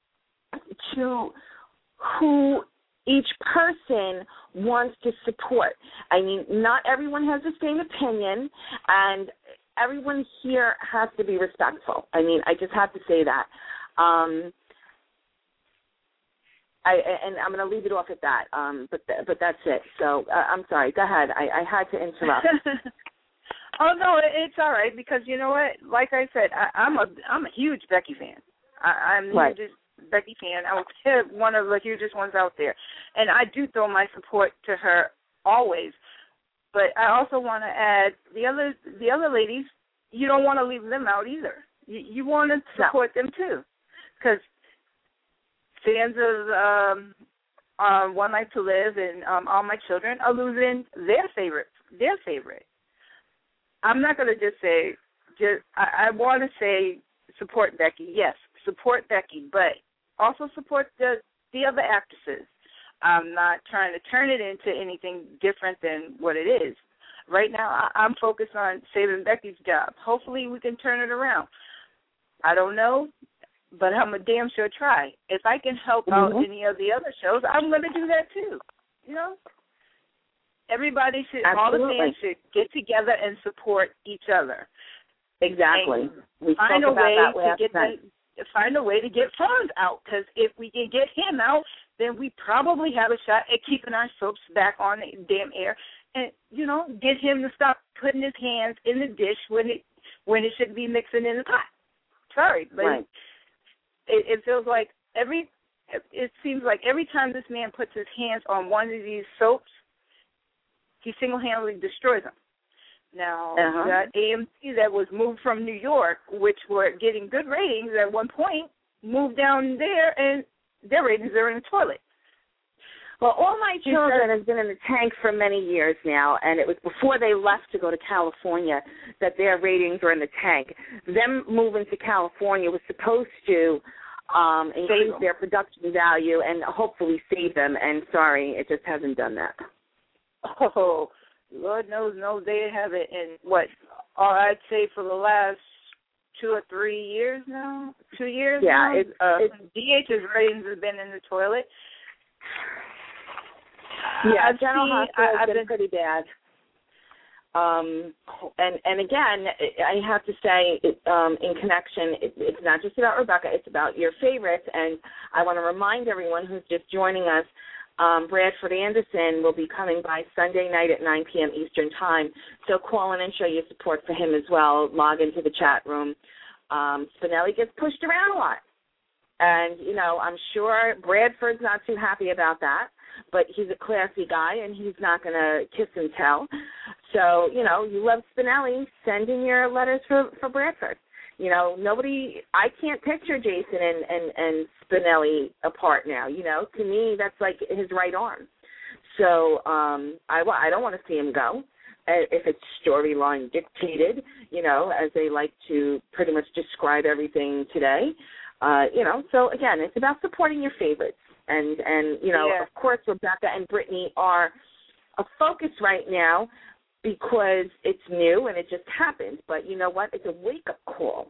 to who each person wants to support. I mean, not everyone has the same opinion, and everyone here has to be respectful. I mean, I just have to say that. And I'm going to leave it off at that. But that's it. So I'm sorry. Go ahead. I had to interrupt. Oh no, it's all right, because you know what? Like I said, I'm a huge Becky fan. I'm the hugest Becky fan. I would say one of the hugest ones out there, and I do throw my support to her always. But I also want to add the other ladies. You don't want to leave them out either. You want to support them too, because fans of One Life to Live and All My Children are losing their favorite. I'm not going to just say. I want to say support Becky. Yes, support Becky, but also support the other actresses. I'm not trying to turn it into anything different than what it is. Right now, I'm focused on saving Becky's job. Hopefully, we can turn it around. I don't know, but I'm a damn sure try. If I can help out any of the other shows, I'm going to do that too. You know, everybody should, all the fans should get together and support each other. Exactly. We find a way to get funds out, because if we can get him out, then we probably have a shot at keeping our soaps back on the damn air, and get him to stop putting his hands in the dish when it should be mixing in the pot. Sorry, but it feels like it seems like every time this man puts his hands on one of these soaps, he single-handedly destroys them. Now, that AMC that was moved from New York, which were getting good ratings at one point, moved down there, and their ratings are in the toilet. Well, All My Children has been in the tank for many years now, and it was before they left to go to California that their ratings were in the tank. Them moving to California was supposed to increase their production value and hopefully save them, and sorry, it just hasn't done that. Oh, Lord knows they haven't in I'd say for the last 2 or 3 years now. 2 years now. DH's ratings have been in the toilet. Yeah, General Hospital has been pretty bad. And again, I have to say, in connection, it's not just about Rebecca, it's about your favorites. And I want to remind everyone who's just joining us, Bradford Anderson will be coming by Sunday night at 9 p.m. Eastern Time. So call in and show your support for him as well. Log into the chat room. Spinelli gets pushed around a lot. And, I'm sure Bradford's not too happy about that. But he's a classy guy, and he's not going to kiss and tell. So, you love Spinelli, send in your letters for Bradford. I can't picture Jason and Spinelli apart now. To me, that's like his right arm. So I don't want to see him go if it's storyline dictated, as they like to pretty much describe everything today. So, again, it's about supporting your favorites. And Of course, Rebecca and Brittany are a focus right now because it's new and it just happened. But you know what? It's a wake-up call.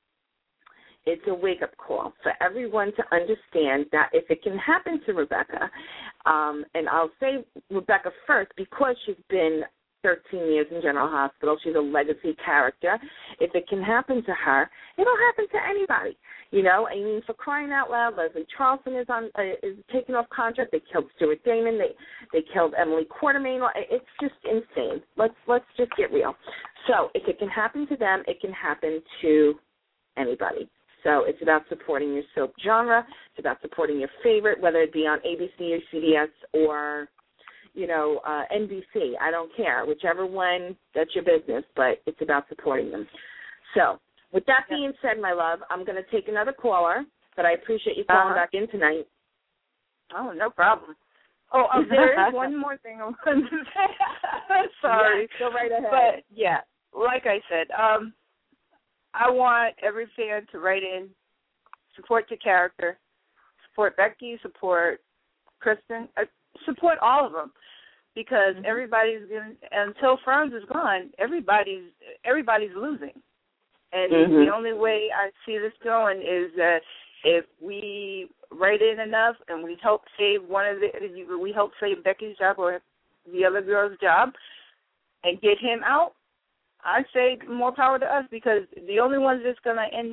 It's a wake-up call for everyone to understand that if it can happen to Rebecca, and I'll say Rebecca first because she's been 13 years in General Hospital. She's a legacy character. If it can happen to her, it'll happen to anybody. For crying out loud, Leslie Charlton is taking off contract. They killed Stuart Damon. They killed Emily Quartermain. It's just insane. Let's just get real. So if it can happen to them, it can happen to anybody. So it's about supporting your soap genre. It's about supporting your favorite, whether it be on ABC or CBS or NBC. I don't care. Whichever one, that's your business, but it's about supporting them. So with that being said, my love, I'm going to take another caller, but I appreciate you calling back in tonight. Oh, no problem. Oh, there is one more thing I wanted to say. Sorry. Yeah, go right ahead. But, like I said, I want every fan to write in, support the character, support Becky, support Kristen, support all of them, because everybody's going until Franz is gone, everybody's losing. And the only way I see this going is that if we write in enough and we help save Becky's job or the other girl's job and get him out, I say more power to us, because the only ones that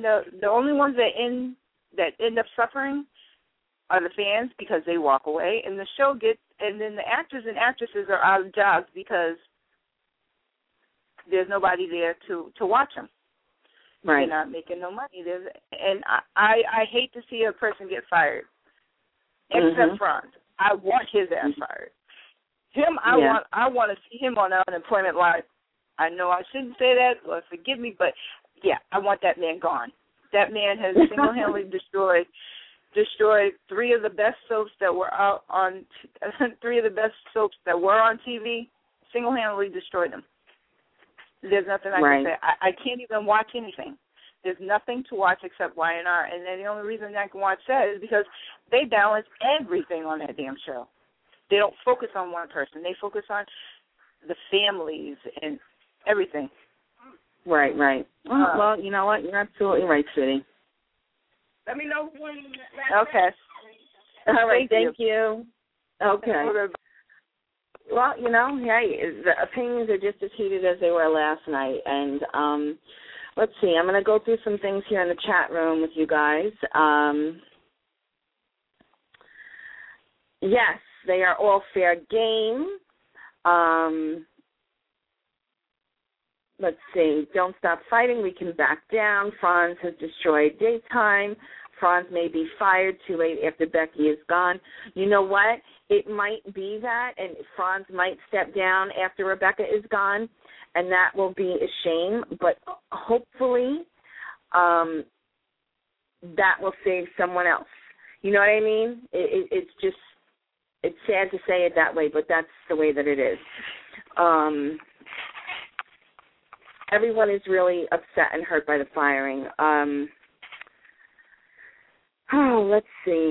end up suffering are the fans, because they walk away, and the show and then the actors and actresses are out of jobs because there's nobody there to watch them. Right. They're not making no money. And I hate to see a person get fired, except Franz. I want his ass fired. I want to see him on the unemployment line. I know I shouldn't say that, or forgive me, but I want that man gone. That man has single-handedly destroyed 3 of the best soaps that were out on 3 of the best soaps that were on TV. Single-handedly destroyed them. There's nothing I can say. I can't even watch anything. There's nothing to watch except Y&R, and then the only reason I can watch that is because they balance everything on that damn show. They don't focus on one person. They focus on the families and everything. Right. Well, you know what? You're absolutely right, sweetie. Let me know when. Okay. All right. Thank you. Okay. Well, hey, the opinions are just as heated as they were last night. And let's see. I'm going to go through some things here in the chat room with you guys. Yes, they are all fair game. Let's see. Don't stop fighting. We can back down. Franz has destroyed daytime. Franz may be fired too late after Becky is gone. You know what? It might be that, and Franz might step down after Rebecca is gone, and that will be a shame. But hopefully that will save someone else. You know what I mean? It's sad to say it that way, but that's the way that it is. Everyone is really upset and hurt by the firing. Let's see.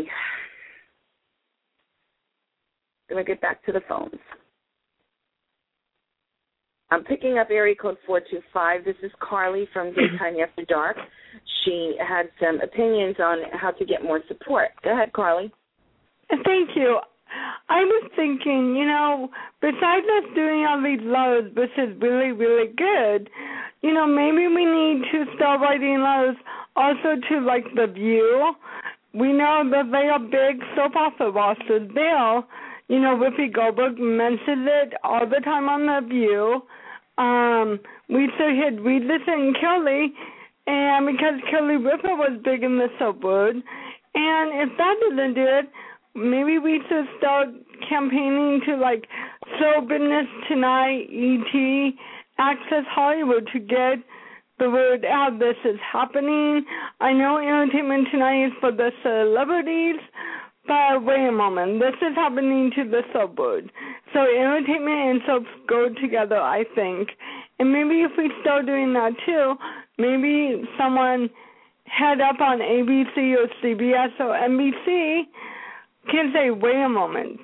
Going to get back to the phones. I'm picking up area code 425. This is Carly from Daytime After Dark. She had some opinions on how to get more support. Go ahead, Carly. Thank you. I was thinking, besides us doing all these lows, which is really, really good, maybe we need to start writing lows also to, like, The View. We know that they are big soap opera bosses. Bill, Whoopi Goldberg mentions it all the time on The View. We still had Regis and Kelly, and because Kelly Ripa was big in the soap world. And if that doesn't do it, maybe we should start campaigning to, like, Show Business Tonight, ET, Access Hollywood to get the word out this is happening. I know Entertainment Tonight is for the celebrities, but wait a moment. This is happening to the soap world. So entertainment and soaps go together, I think. And maybe if we start doing that too, maybe someone head up on ABC or CBS or NBC can say, wait a moment,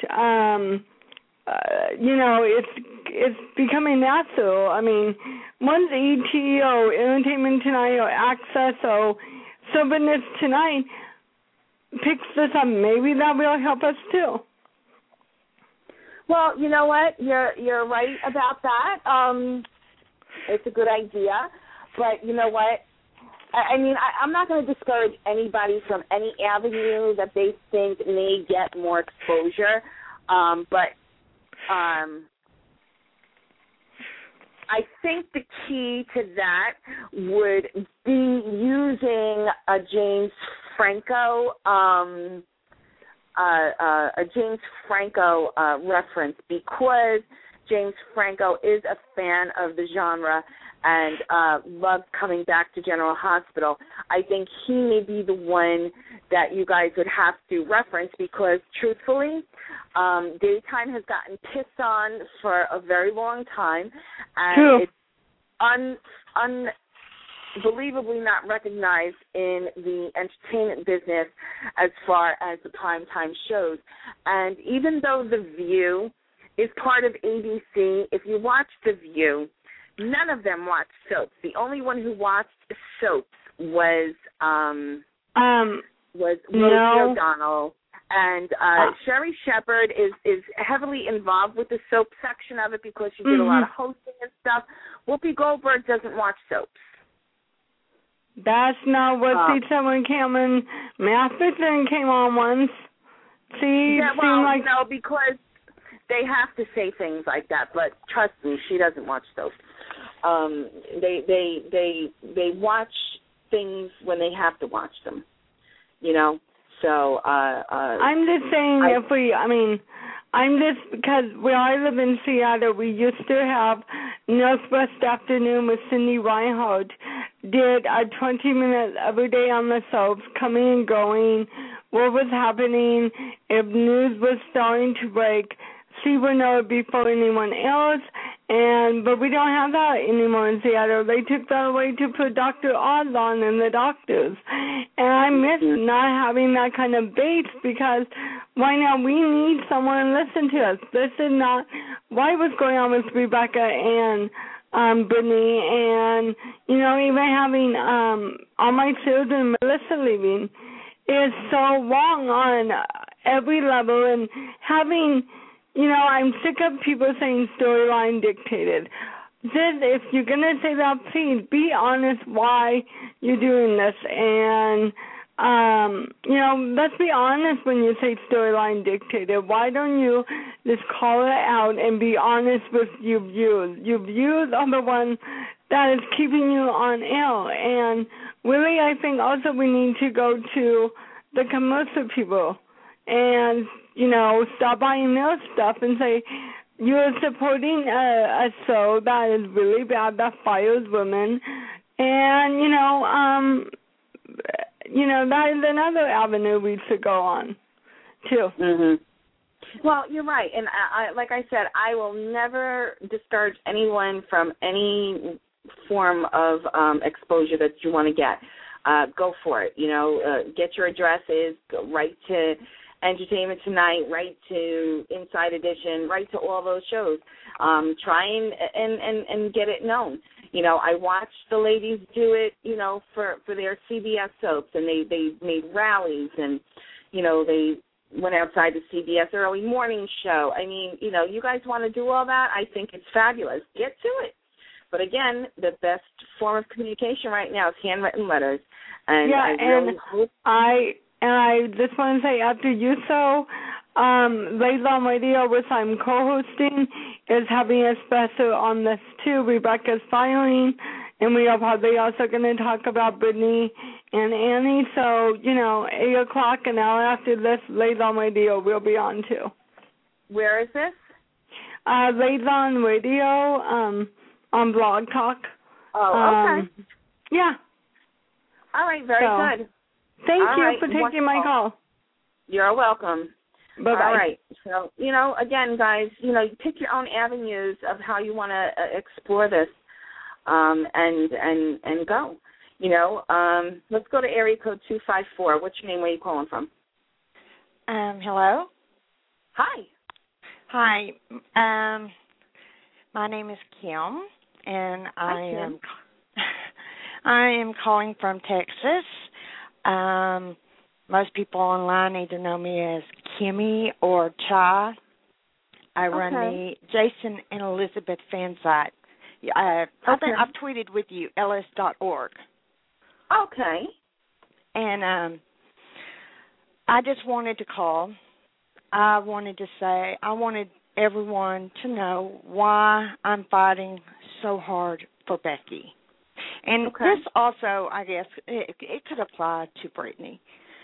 it's becoming natural. I mean, once ET or Entertainment Tonight or Access or Show Business Tonight picks this up, maybe that will help us too. Well, you know what? You're right about that. It's a good idea. But you know what? I mean, I'm not going to discourage anybody from any avenue that they think may get more exposure. But I think the key to that would be using a James Franco reference, because James Franco is a fan of the genre and loves coming back to General Hospital. I think he may be the one that you guys would have to reference, because truthfully, Daytime has gotten pissed on for a very long time, and it's unbelievably not recognized in the entertainment business as far as the primetime shows. And even though The View is part of ABC, if you watch The View, none of them watched soaps. The only one who watched soaps was Rosie O'Donnell. And Sherry Shepard is heavily involved with the soap section of it because she did a lot of hosting and stuff. Whoopi Goldberg doesn't watch soaps. That's not what she said when Cameron Matheson came on once. Because they have to say things like that. But trust me, she doesn't watch soaps. They watch things when they have to watch them. So I'm just saying because where I live in Seattle, we used to have Northwest Afternoon with Cindy Reinhardt, did a 20-minute every day on the soaps, coming and going, what was happening, if news was starting to break, she would know it before anyone else. But we don't have that anymore in Seattle. They took that away to put Dr. Oz on and the doctors. And I miss not having that kind of base, because why not? We need someone to listen to us. This is not why what's going on with Rebecca and Brittany, and even having all my children, Melissa, leaving is so wrong on every level. And having I'm sick of people saying storyline dictated. If you're going to say that, please be honest why you're doing this. And, let's be honest when you say storyline dictated. Why don't you just call it out and be honest with your views? Your views are the one that is keeping you on air. And really, I think also we need to go to the commercial people and stop buying their stuff and say, you're supporting a show that is really bad, that fires women. And, that is another avenue we should go on, too. Mm-hmm. Well, you're right. And like I said, I will never discourage anyone from any form of exposure that you want to get. Go for it. Get your addresses, go right to Entertainment Tonight, right to Inside Edition, right to all those shows. Try and get it known. You know, I watched the ladies do it, you know, for their CBS soaps, and they made rallies, and, you know, they went outside the CBS early morning show. I mean, you know, you guys want to do all that? I think it's fabulous. Get to it. But again, the best form of communication right now is handwritten letters. And yeah, I really hope I just want to say, after you so, Ladies on Radio, which I'm co-hosting, is having a special on this too. Rebecca's filing, and we are probably also going to talk about Brittany and Annie. So, you know, 8 o'clock, an hour after this, Ladies on Radio will be on too. Where is this? Ladies on Radio, on Blog Talk. Oh, okay. Yeah. All right, very good. Thank you for taking my call. You're welcome. Bye-bye. All right. So, you know, again, guys, you know, pick your own avenues of how you want to explore this and go. You know, let's go to area code 254. What's your name? Where are you calling from? Hello? Hi. Hi. My name is Kim, and I am calling from Texas. Most people online either know me as Kimmy or Cha. I run the Jason and Elizabeth fan site. I've tweeted with you, ls.org. Okay. And I just wanted to call. I wanted to say, I wanted everyone to know why I'm fighting so hard for Becky. And this also, I guess, it could apply to Brittany.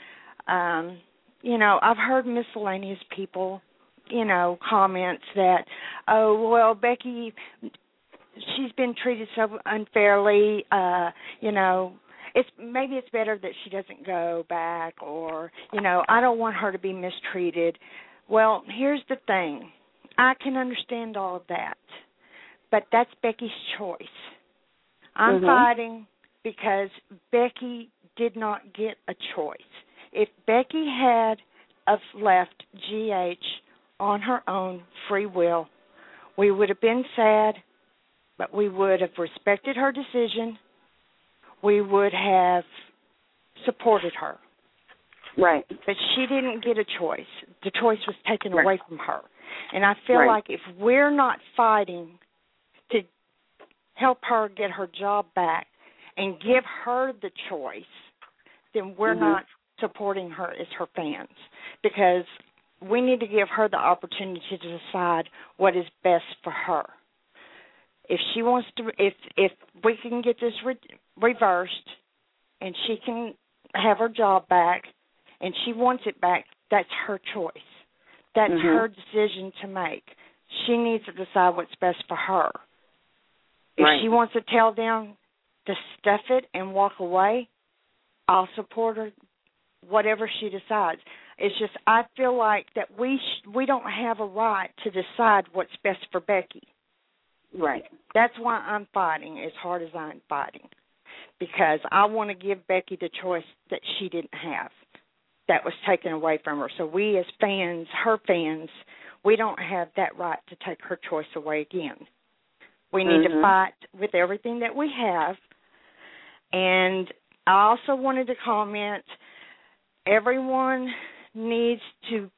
You know, I've heard miscellaneous people, you know, comments that, oh, well, Becky, she's been treated so unfairly, you know, maybe it's better that she doesn't go back, or, you know, I don't want her to be mistreated. Well, here's the thing. I can understand all of that, but that's Becky's choice. I'm fighting because Becky did not get a choice. If Becky had left GH on her own free will, we would have been sad, but we would have respected her decision. We would have supported her. Right. But she didn't get a choice. The choice was taken away from her. And I feel like if we're not fighting to help her get her job back and give her the choice, then we're not supporting her as her fans, because we need to give her the opportunity to decide what is best for her. If she wants to, if we can get this reversed and she can have her job back and she wants it back, that's her choice. That's her decision to make. She needs to decide what's best for her. If she wants to tell them to stuff it and walk away, I'll support her, whatever she decides. It's just I feel like that we don't have a right to decide what's best for Becky. Right. That's why I'm fighting as hard as I'm fighting, because I want to give Becky the choice that she didn't have, that was taken away from her. So we as fans, her fans, we don't have that right to take her choice away again. We need to fight with everything that we have. And I also wanted to comment, everyone needs to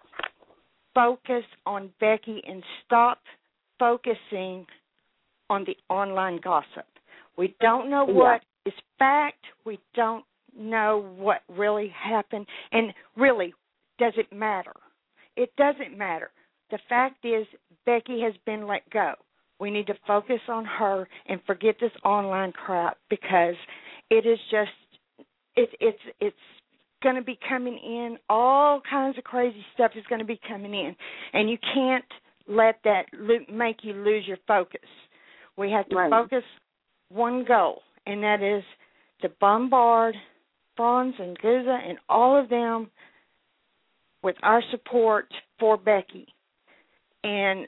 focus on Becky and stop focusing on the online gossip. We don't know what is fact. We don't know what really happened. And really, does it matter? It doesn't matter. The fact is, Becky has been let go. We need to focus on her and forget this online crap, because it is just, it's going to be coming in. All kinds of crazy stuff is going to be coming in, and you can't let that make you lose your focus. We have to focus one goal, and that is to bombard Franz and Guza and all of them with our support for Becky. And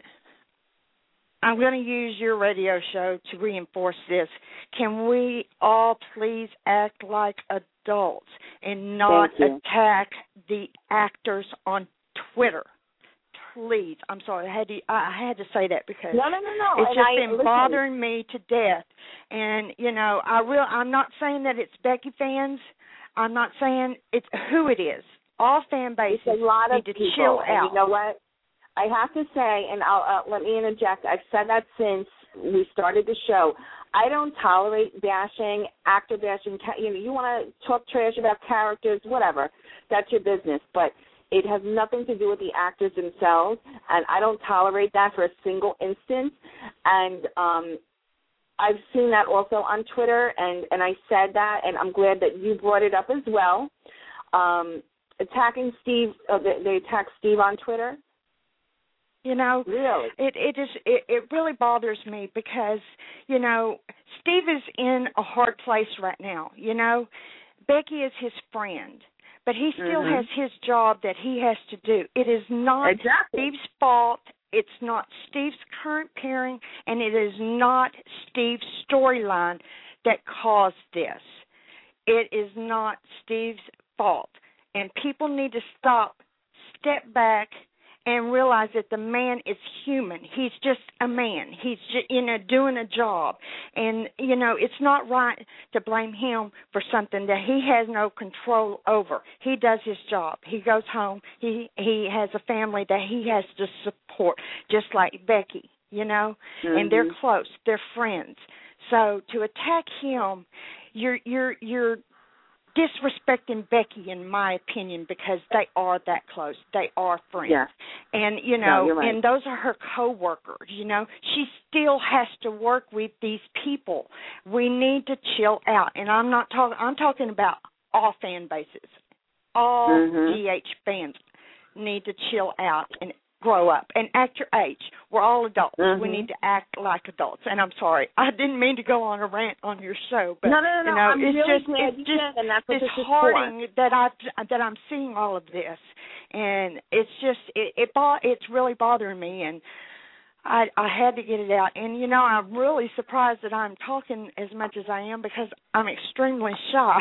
I'm going to use your radio show to reinforce this. Can we all please act like adults adults and not attack the actors on Twitter. Please, I'm sorry. I had to say that because it's just been bothering me to death. And I'm not saying that it's Becky fans. I'm not saying it's who it is. All fan bases need to chill out. You know what? I have to say, and I'll let me interject. I've said that since we started the show. I don't tolerate bashing, actor bashing. You want to talk trash about characters, whatever. That's your business. But it has nothing to do with the actors themselves, and I don't tolerate that for a single instance. And I've seen that also on Twitter, and I said that, and I'm glad that you brought it up as well. Attacking Steve, they attacked Steve on Twitter. Really? It really bothers me because, Steve is in a hard place right now. Becky is his friend, but he still has his job that he has to do. It is not Steve's fault. It's not Steve's current pairing, and it is not Steve's storyline that caused this. It is not Steve's fault. And people need to step back, and realize that the man is human. He's just a man. He's just, doing a job. And, it's not right to blame him for something that he has no control over. He does his job. He goes home. He has a family that he has to support, just like Becky, and they're close. They're friends. So to attack him, you're disrespecting Becky, in my opinion, because they are that close. They are friends. Yeah. And, right. And those are her co-workers, She still has to work with these people. We need to chill out. And I'm talking about all fan bases. All GH fans need to chill out and grow up and act your age. We're all adults. We need to act like adults. And I'm sorry, I didn't mean to go on a rant on your show, but I'm it's really just glad you did, and that's what disheartening that I'm seeing all of this, and it's just it's really bothering me, and I had to get it out. And I'm really surprised that I'm talking as much as I am because I'm extremely shy.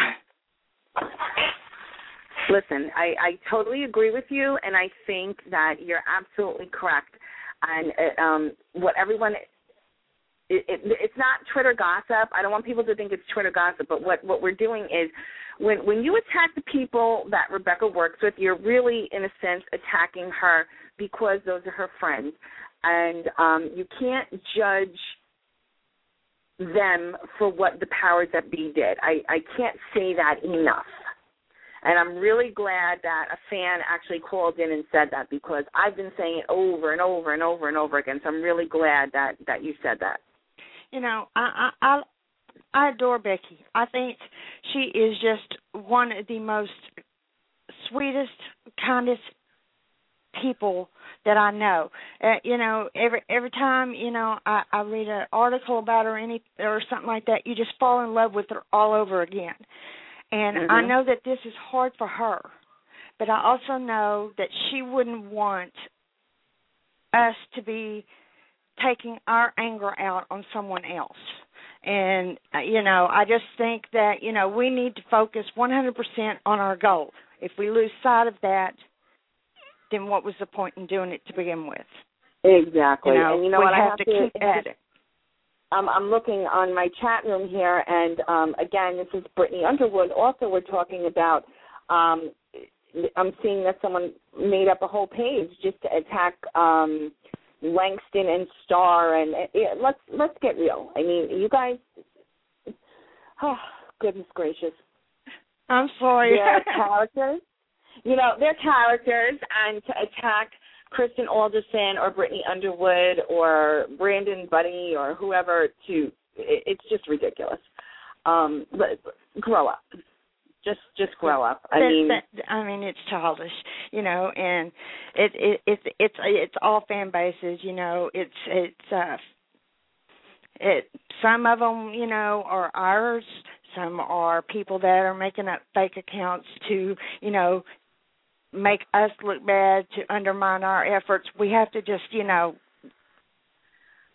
Listen, I totally agree with you, and I think that you're absolutely correct. And what everyone, it's not Twitter gossip. I don't want people to think it's Twitter gossip, but what we're doing is when you attack the people that Rebecca works with, you're really, in a sense, attacking her because those are her friends. And you can't judge them for what the powers that be did. I can't say that enough. And I'm really glad that a fan actually called in and said that because I've been saying it over and over and over and over again. So I'm really glad that you said that. I adore Becky. I think she is just one of the most sweetest, kindest people that I know. Every time I read an article about her or something like that, you just fall in love with her all over again. And I know that this is hard for her, but I also know that she wouldn't want us to be taking our anger out on someone else. And, I just think that, we need to focus 100% on our goal. If we lose sight of that, then what was the point in doing it to begin with? Exactly. And you know what? I have to keep at it. I'm looking on my chat room here, and again, this is Brittany Underwood. Also, we're talking about, I'm seeing that someone made up a whole page just to attack Langston and Star, and let's get real. I mean, you guys, oh, goodness gracious. I'm sorry. They're characters. They're characters, and to attack Kristen Alderson or Brittany Underwood or Brandon Buddy or whoever, it's just ridiculous. But grow up. Just grow up. I mean, it's childish, and it's all fan bases. Some of them, are ours. Some are people that are making up fake accounts to, make us look bad, to undermine our efforts. We have to just,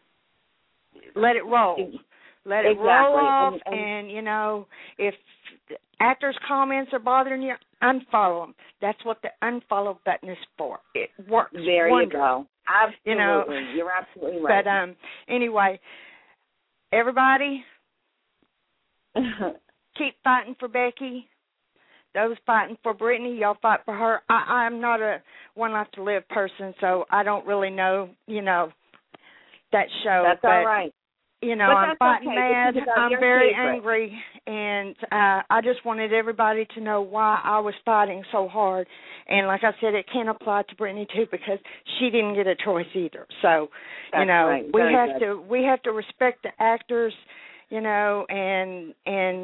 let it roll. Let it roll off, and, if actors' comments are bothering you, unfollow them. That's what the unfollow button is for. It works. There you go. Absolutely. You're absolutely right. But anyway, everybody, keep fighting for Becky. Those fighting for Brittany, y'all fight for her. I'm not a One Life to Live person, so I don't really know, that show. That's all right. I'm fighting mad. I'm very angry, and I just wanted everybody to know why I was fighting so hard. And like I said, it can apply to Brittany too because she didn't get a choice either. So, That's right. we have to respect the actors, and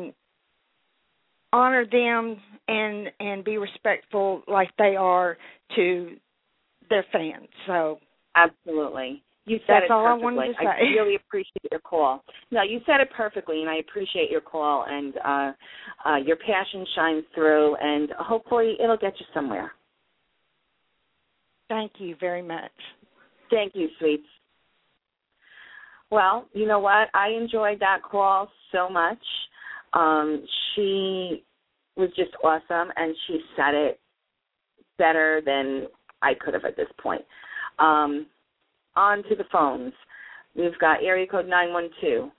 honor them and be respectful like they are to their fans. So absolutely. You said That's all I wanted to say. I really appreciate your call. No, you said it perfectly, and I appreciate your call, and your passion shines through, and hopefully it'll get you somewhere. Thank you very much. Thank you, sweets. Well, you know what? I enjoyed that call so much. She was just awesome, and she said it better than I could have at this point. On to the phones. We've got area code 912.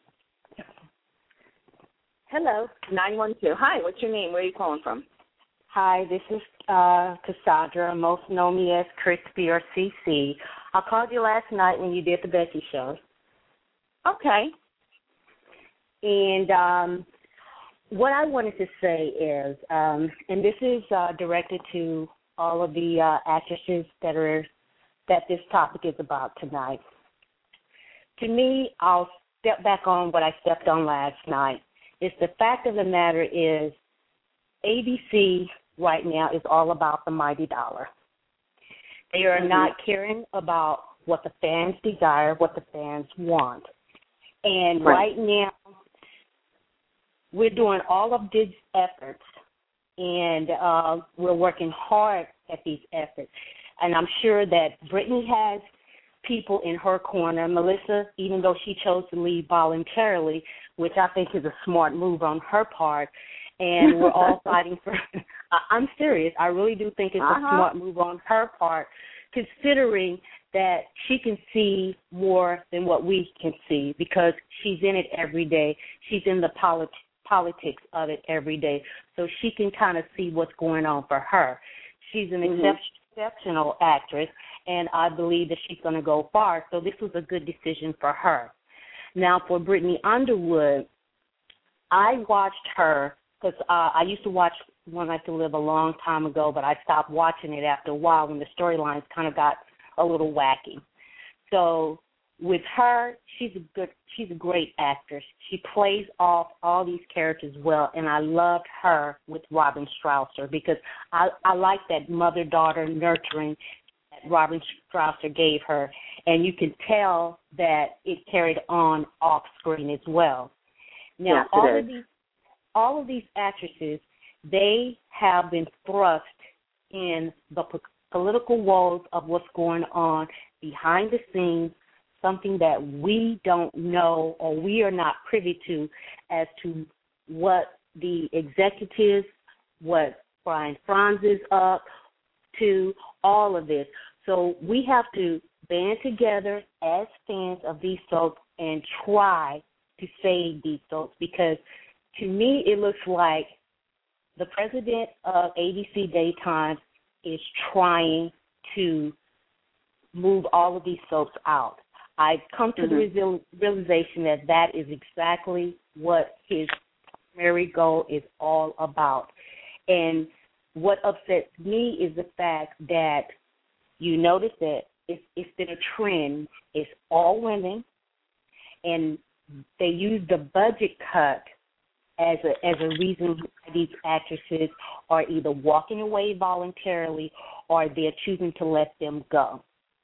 Hello. 912. Hi, what's your name? Where are you calling from? Hi, this is Cassandra. Most know me as Crispy or CC. I called you last night when you did the Becky show. Okay. And what I wanted to say is, and this is directed to all of the actresses that this topic is about tonight. To me, I'll step back on what I stepped on last night. It's the fact of the matter is ABC right now is all about the mighty dollar. They are not caring about what the fans desire, what the fans want. And right now, we're doing all of these efforts, and we're working hard at these efforts. And I'm sure that Brittany has people in her corner. Melissa, even though she chose to leave voluntarily, which I think is a smart move on her part, and we're all fighting for I'm serious. I really do think it's a smart move on her part, considering that she can see more than what we can see because she's in it every day. She's in the politics of it every day, so she can kind of see what's going on for her. She's an exceptional actress, and I believe that she's going to go far, so this was a good decision for her. Now, for Brittany Underwood, I watched her because I used to watch One Life to Live a long time ago, but I stopped watching it after a while when the storylines kind of got a little wacky. So with her, she's a great actress. She plays off all these characters well, and I loved her with Robin Strausser because I like that mother-daughter nurturing that Robin Strausser gave her, and you can tell that it carried on off screen as well. Now, all of these actresses, they have been thrust in the political woes of what's going on behind the scenes, something that we don't know or we are not privy to as to what the executives, what Brian Franz is up to, all of this. So we have to band together as fans of these soaps and try to save these soaps because to me it looks like the president of ABC Daytime is trying to move all of these soaps out. I've come to the realization that is exactly what his primary goal is all about. And what upsets me is the fact that you notice that it's been a trend. It's all women, and they use the budget cut as a reason why these actresses are either walking away voluntarily or they're choosing to let them go.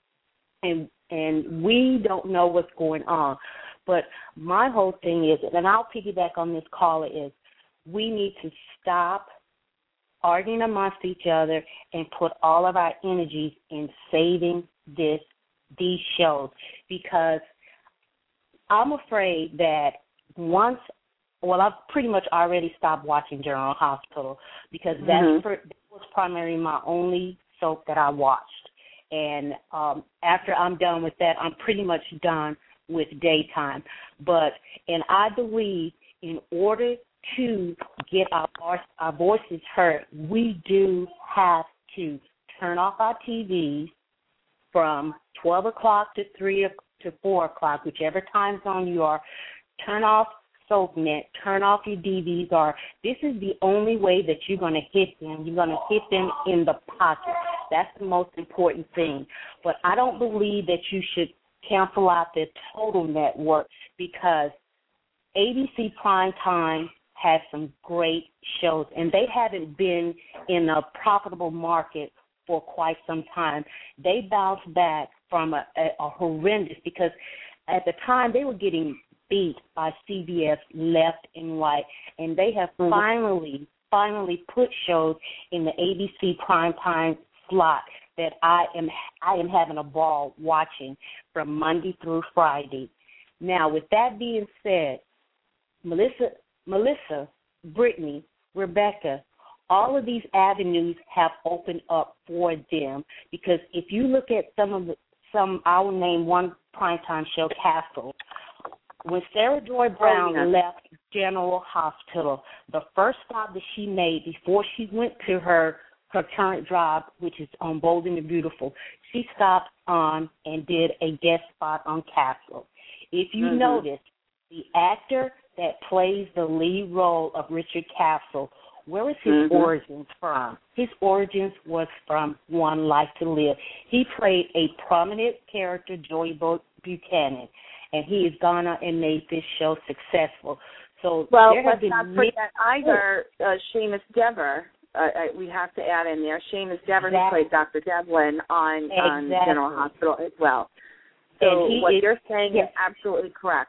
And we don't know what's going on. But my whole thing is, and I'll piggyback on this caller, is we need to stop arguing amongst each other and put all of our energies in saving these shows, because I'm afraid that once I've pretty much already stopped watching General Hospital because that was primarily my only soap that I watched. And after I'm done with that, I'm pretty much done with daytime. And I believe in order to get our voices heard, we do have to turn off our TVs from 12 o'clock to 3 to 4 o'clock, whichever time zone you are. Turn off SoapNet, turn off your DVR. This is the only way that you're going to hit them. You're going to hit them in the pocket. That's the most important thing. But I don't believe that you should cancel out the total network because ABC Primetime has some great shows, and they haven't been in a profitable market for quite some time. They bounced back from a horrendous, because at the time they were getting beat by CBS left and right, and they have finally put shows in the ABC Primetime slot that I am having a ball watching from Monday through Friday. Now, with that being said, Melissa, Brittany, Rebecca, all of these avenues have opened up for them, because if you look at I will name one primetime show, Castle. When Sarah Joy Brown left General Hospital, the first stop that she made before she went to her current job, which is on Bold and the Beautiful, she stopped on and did a guest spot on Castle. If you notice, the actor that plays the lead role of Richard Castle, where is his origins from? His origins was from One Life to Live. He played a prominent character, Joey Buchanan, and he has gone on and made this show successful. So let's not forget either Seamus Dever. We have to add in there Seamus Dever, who played Dr. Devlin on General Hospital as well. So what you're saying is absolutely correct.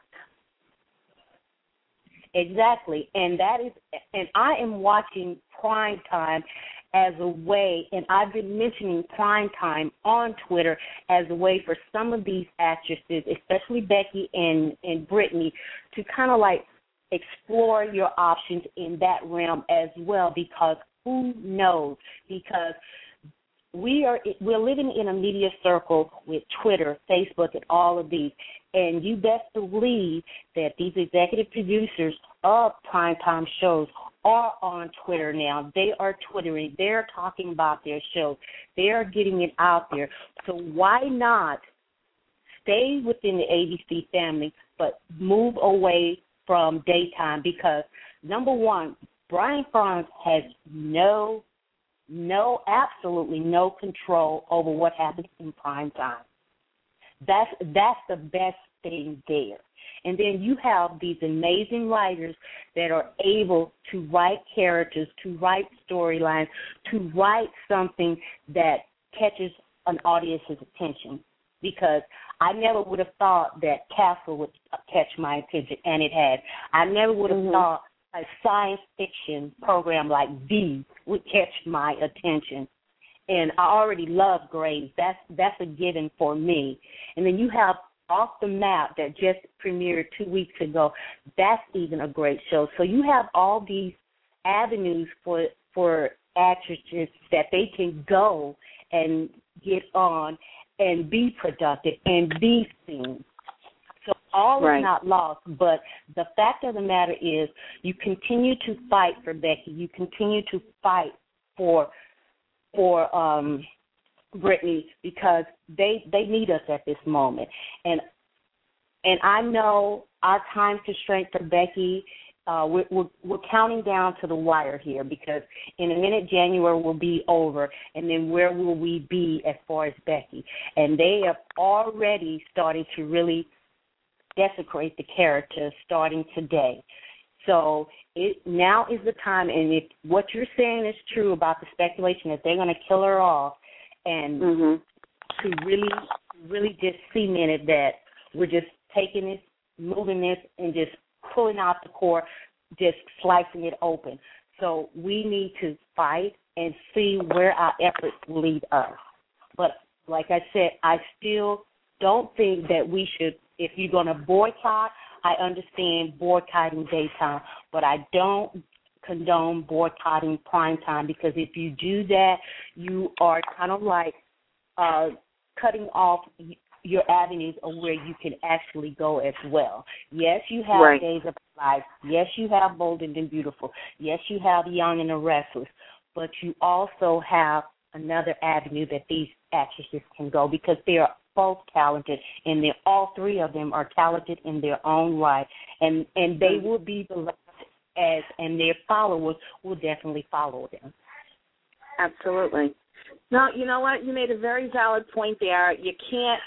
Exactly, and I am watching Primetime as a way, and I've been mentioning Primetime on Twitter as a way for some of these actresses, especially Becky and Brittany, to kind of like explore your options in that realm as well, because who knows? Because we're living in a media circle with Twitter, Facebook, and all of these. And you best believe that these executive producers of primetime shows are on Twitter now. They are Twittering. They're talking about their shows. They are getting it out there. So why not stay within the ABC family but move away from daytime? Because, number one, Brian Farnes has absolutely no control over what happens in prime time. That's the best thing there. And then you have these amazing writers that are able to write characters, to write storylines, to write something that catches an audience's attention. Because I never would have thought that Castle would catch my attention, and it has. I never would have thought a science fiction program like V would catch my attention. And I already love Graves. That's a given for me. And then you have Off the Map that just premiered 2 weeks ago. That's even a great show. So you have all these avenues for actresses that they can go and get on and be productive and be seen. So all is not lost, but the fact of the matter is you continue to fight for Becky. You continue to fight for Brittany, because they need us at this moment. And I know our time constraint for Becky, we're counting down to the wire here, because in a minute January will be over, and then where will we be as far as Becky? And they are already starting to really desecrate the character starting today. So now is the time, and if what you're saying is true about the speculation that they're going to kill her off, and to really just cement it that we're just taking this, moving this, and just pulling out the core, just slicing it open. So we need to fight and see where our efforts lead us. But like I said, I still don't think that we should, if you're going to boycott, I understand boycotting daytime, but I don't condone boycotting primetime, because if you do that, you are kind of like cutting off your avenues of where you can actually go as well. Yes, you have Days of Life. Yes, you have Bold and Beautiful. Yes, you have Young and the Restless. But you also have another avenue that these actresses can go, because they are both talented, and all three of them are talented in their own right, and they will be beloved and their followers will definitely follow them. Absolutely. No, you know what? You made a very valid point there. You can't.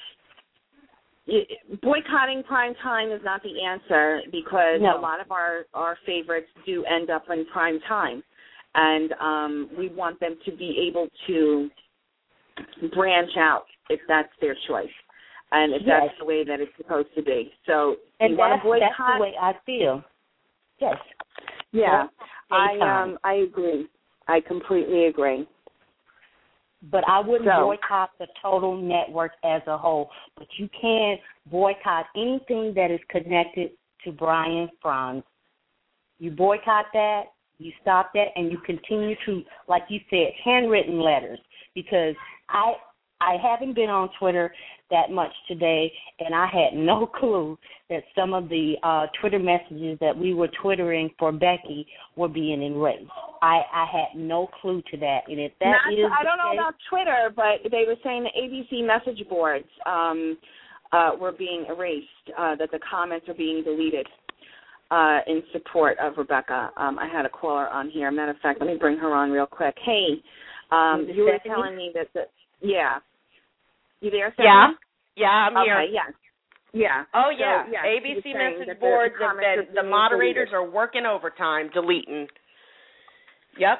Boycotting prime time is not the answer, because a lot of our favorites do end up in prime time, and we want them to be able to branch out if that's their choice, and if that's the way that it's supposed to be. So, and you want to boycott? That's the way I feel. Yes. Yeah, I agree. I completely agree. But I wouldn't boycott the total network as a whole. But you can boycott anything that is connected to Brian Frons. You boycott that, you stop that, and you continue to, like you said, handwritten letters. Because I haven't been on Twitter that much today, and I had no clue that some of the Twitter messages that we were twittering for Becky were being erased. I had no clue to that, and if that is I don't know about Twitter, but they were saying the ABC message boards were being erased, that the comments are being deleted in support of Rebecca. I had a caller on here. Matter of fact, let me bring her on real quick. Hey, you were telling me that you there, Stephanie? Yeah, I'm here. Okay, yeah. Oh, yeah. So, ABC message boards have been, the moderators are working overtime deleting. Yep.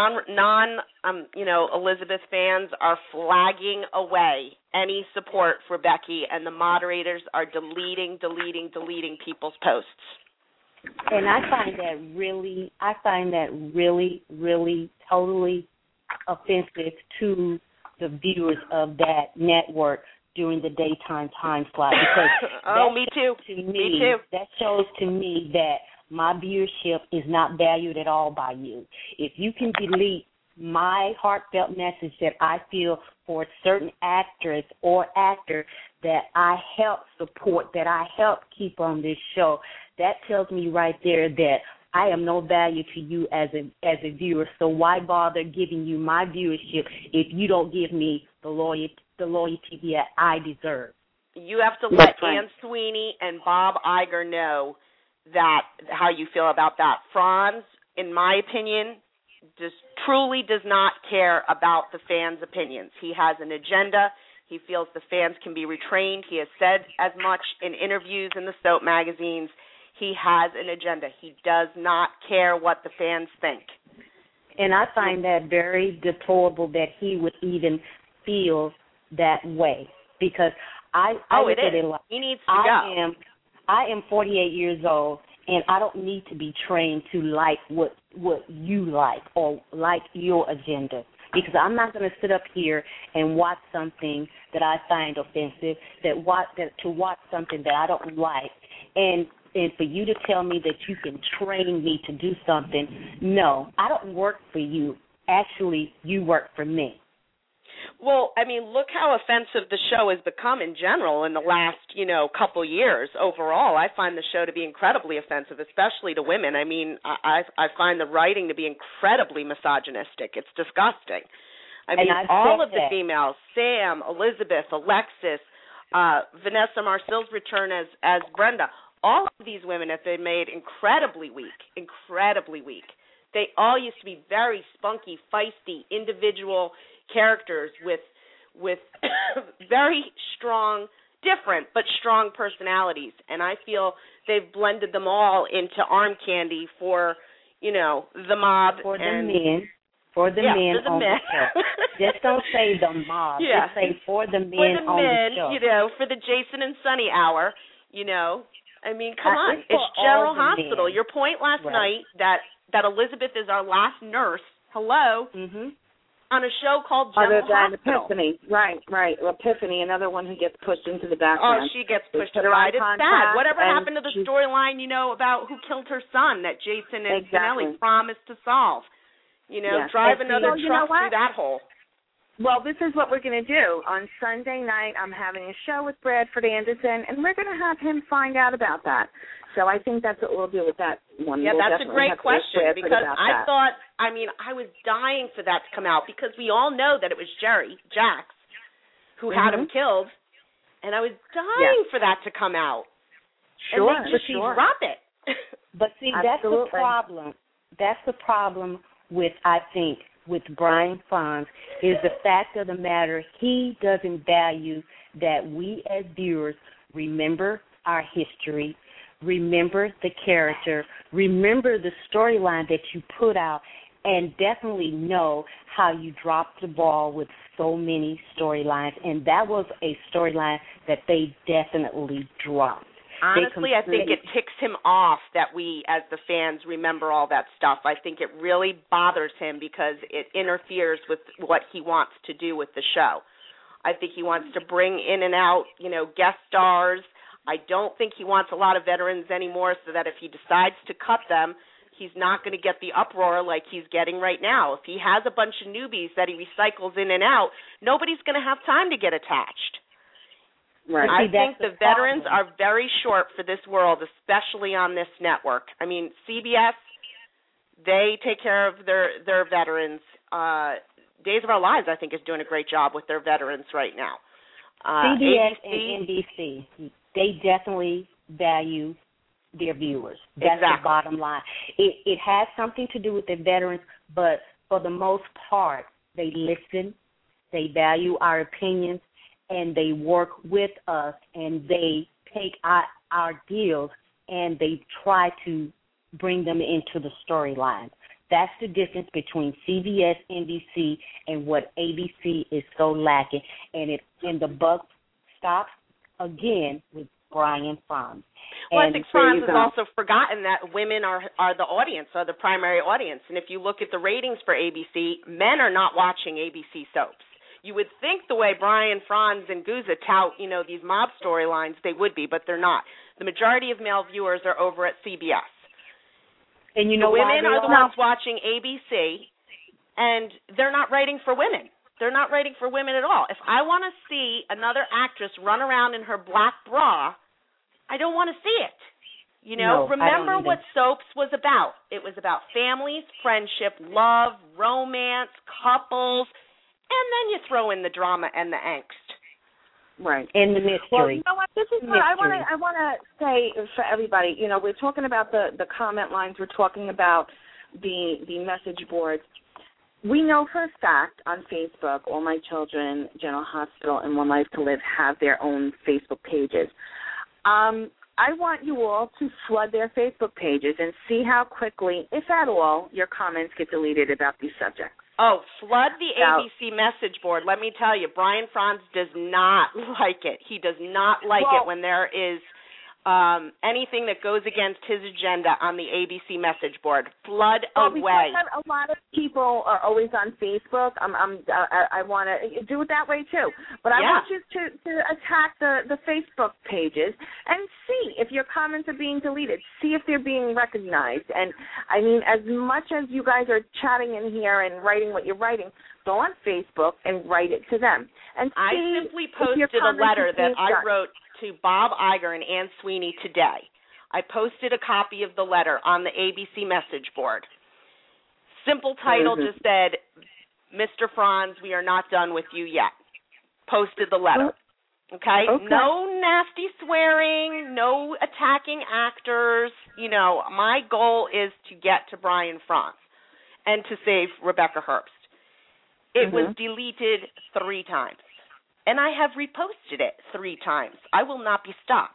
Elizabeth fans are flagging away any support for Becky, and the moderators are deleting people's posts. And I find that really, really totally offensive to the viewers of that network during the daytime time slot, because me too. That shows to me that my viewership is not valued at all by you. If you can delete my heartfelt message that I feel for a certain actress or actor that I help support, that I help keep on this show, that tells me right there that I am no value to you as a viewer. So why bother giving you my viewership if you don't give me the loyalty that I deserve? You have to let Ann Sweeney and Bob Iger know that how you feel about that. Frons, in my opinion, truly does not care about the fans' opinions. He has an agenda. He feels the fans can be retrained. He has said as much in interviews in the soap magazines. He has an agenda. He does not care what the fans think. And I find that very deplorable that he would even feel that way, because I look at it like he needs to go. I am 48 years old, and I don't need to be trained to like what you like or like your agenda, because I'm not going to sit up here and watch something that I find offensive, to watch something that I don't like, and for you to tell me that you can train me to do something. No, I don't work for you. Actually, you work for me. Well, I mean, look how offensive the show has become in general in the last, couple years. Overall, I find the show to be incredibly offensive, especially to women. I mean, I find the writing to be incredibly misogynistic. It's disgusting. I mean, all of the females, Sam, Elizabeth, Alexis, Vanessa Marcil's return as Brenda, all of these women have been made incredibly weak. They all used to be very spunky, feisty, individual characters with very strong, different but strong personalities. And I feel they've blended them all into arm candy for, the mob. For the men. For the men on the show. Just don't say the mob. Yeah. Just say for the men on the show. For the Jason and Sunny hour, I mean, come on. It's General Hospital. Men. Your point last night that Elizabeth is our last nurse. Hello. Mm-hmm. on a show called General Hospital. Epiphany. Right. Epiphany, another one who gets pushed into the background. Oh, she gets pushed aside. It's sad. Whatever happened to the storyline, about who killed her son that Jason and Finelli promised to solve? Drive another truck through that hole. Well, this is what we're going to do. On Sunday night, I'm having a show with Bradford Anderson, and we're going to have him find out about that. So I think that's what we'll do with that one. Yeah, that's a great question because I thought, I was dying for that to come out because we all know that it was Jax, who had him killed, and I was dying for that to come out. Sure, and they just drop it. But see, that's the problem. That's the problem with, I think, with Brian Frons is the fact of the matter, he doesn't value that we as viewers remember our history, remember the character, remember the storyline that you put out, and definitely know how you dropped the ball with so many storylines. And that was a storyline that they definitely dropped. Honestly, I think it ticks him off that we, as the fans, remember all that stuff. I think it really bothers him because it interferes with what he wants to do with the show. I think he wants to bring in and out, guest stars. I don't think he wants a lot of veterans anymore so that if he decides to cut them, he's not going to get the uproar like he's getting right now. If he has a bunch of newbies that he recycles in and out, nobody's going to have time to get attached. Right. I think the veterans are very short for this world, especially on this network. CBS, they take care of their veterans. Days of Our Lives, I think, is doing a great job with their veterans right now. CBS ABC, and NBC, they definitely value their viewers. That's the bottom line. It has something to do with the veterans, but for the most part, they listen, they value our opinions, and they work with us, and they take our deals, and they try to bring them into the storyline. That's the difference between CBS, NBC, and what ABC is so lacking. And the buck stops, again, with Brian Frons. Well, I think Frons has also forgotten that women are the audience, are the primary audience. And if you look at the ratings for ABC, men are not watching ABC soaps. You would think the way Brian Frons and Guza tout, these mob storylines, they would be, but they're not. The majority of male viewers are over at CBS. And the women are the ones watching ABC, and they're not writing for women. They're not writing for women at all. If I want to see another actress run around in her black bra, I don't want to see it. Remember what soaps was about. It was about families, friendship, love, romance, couples, and then you throw in the drama and the angst. Right. And the mystery. Well, you know what? This is what I want to say for everybody. We're talking about the comment lines. We're talking about the message boards. We know for a fact on Facebook, All My Children, General Hospital, and One Life to Live have their own Facebook pages. I want you all to flood their Facebook pages and see how quickly, if at all, your comments get deleted about these subjects. Oh, flood the ABC message board. Let me tell you, Brian Frons does not like it. He does not like it when there is anything that goes against his agenda on the ABC message board. Flood away. Because a lot of people are always on Facebook. I want to do it that way too. But I want you to attack the Facebook pages and see if your comments are being deleted. See if they're being recognized. And as much as you guys are chatting in here and writing what you're writing, go on Facebook and write it to them. And I simply posted a letter that I wrote to Bob Iger and Ann Sweeney today. I posted a copy of the letter on the ABC message board. Simple title just said, Mr. Frons, we are not done with you yet. Posted the letter. Okay? No nasty swearing, no attacking actors. My goal is to get to Brian Frons and to save Rebecca Herbst. It was deleted 3 times. And I have reposted it 3 times. I will not be stopped.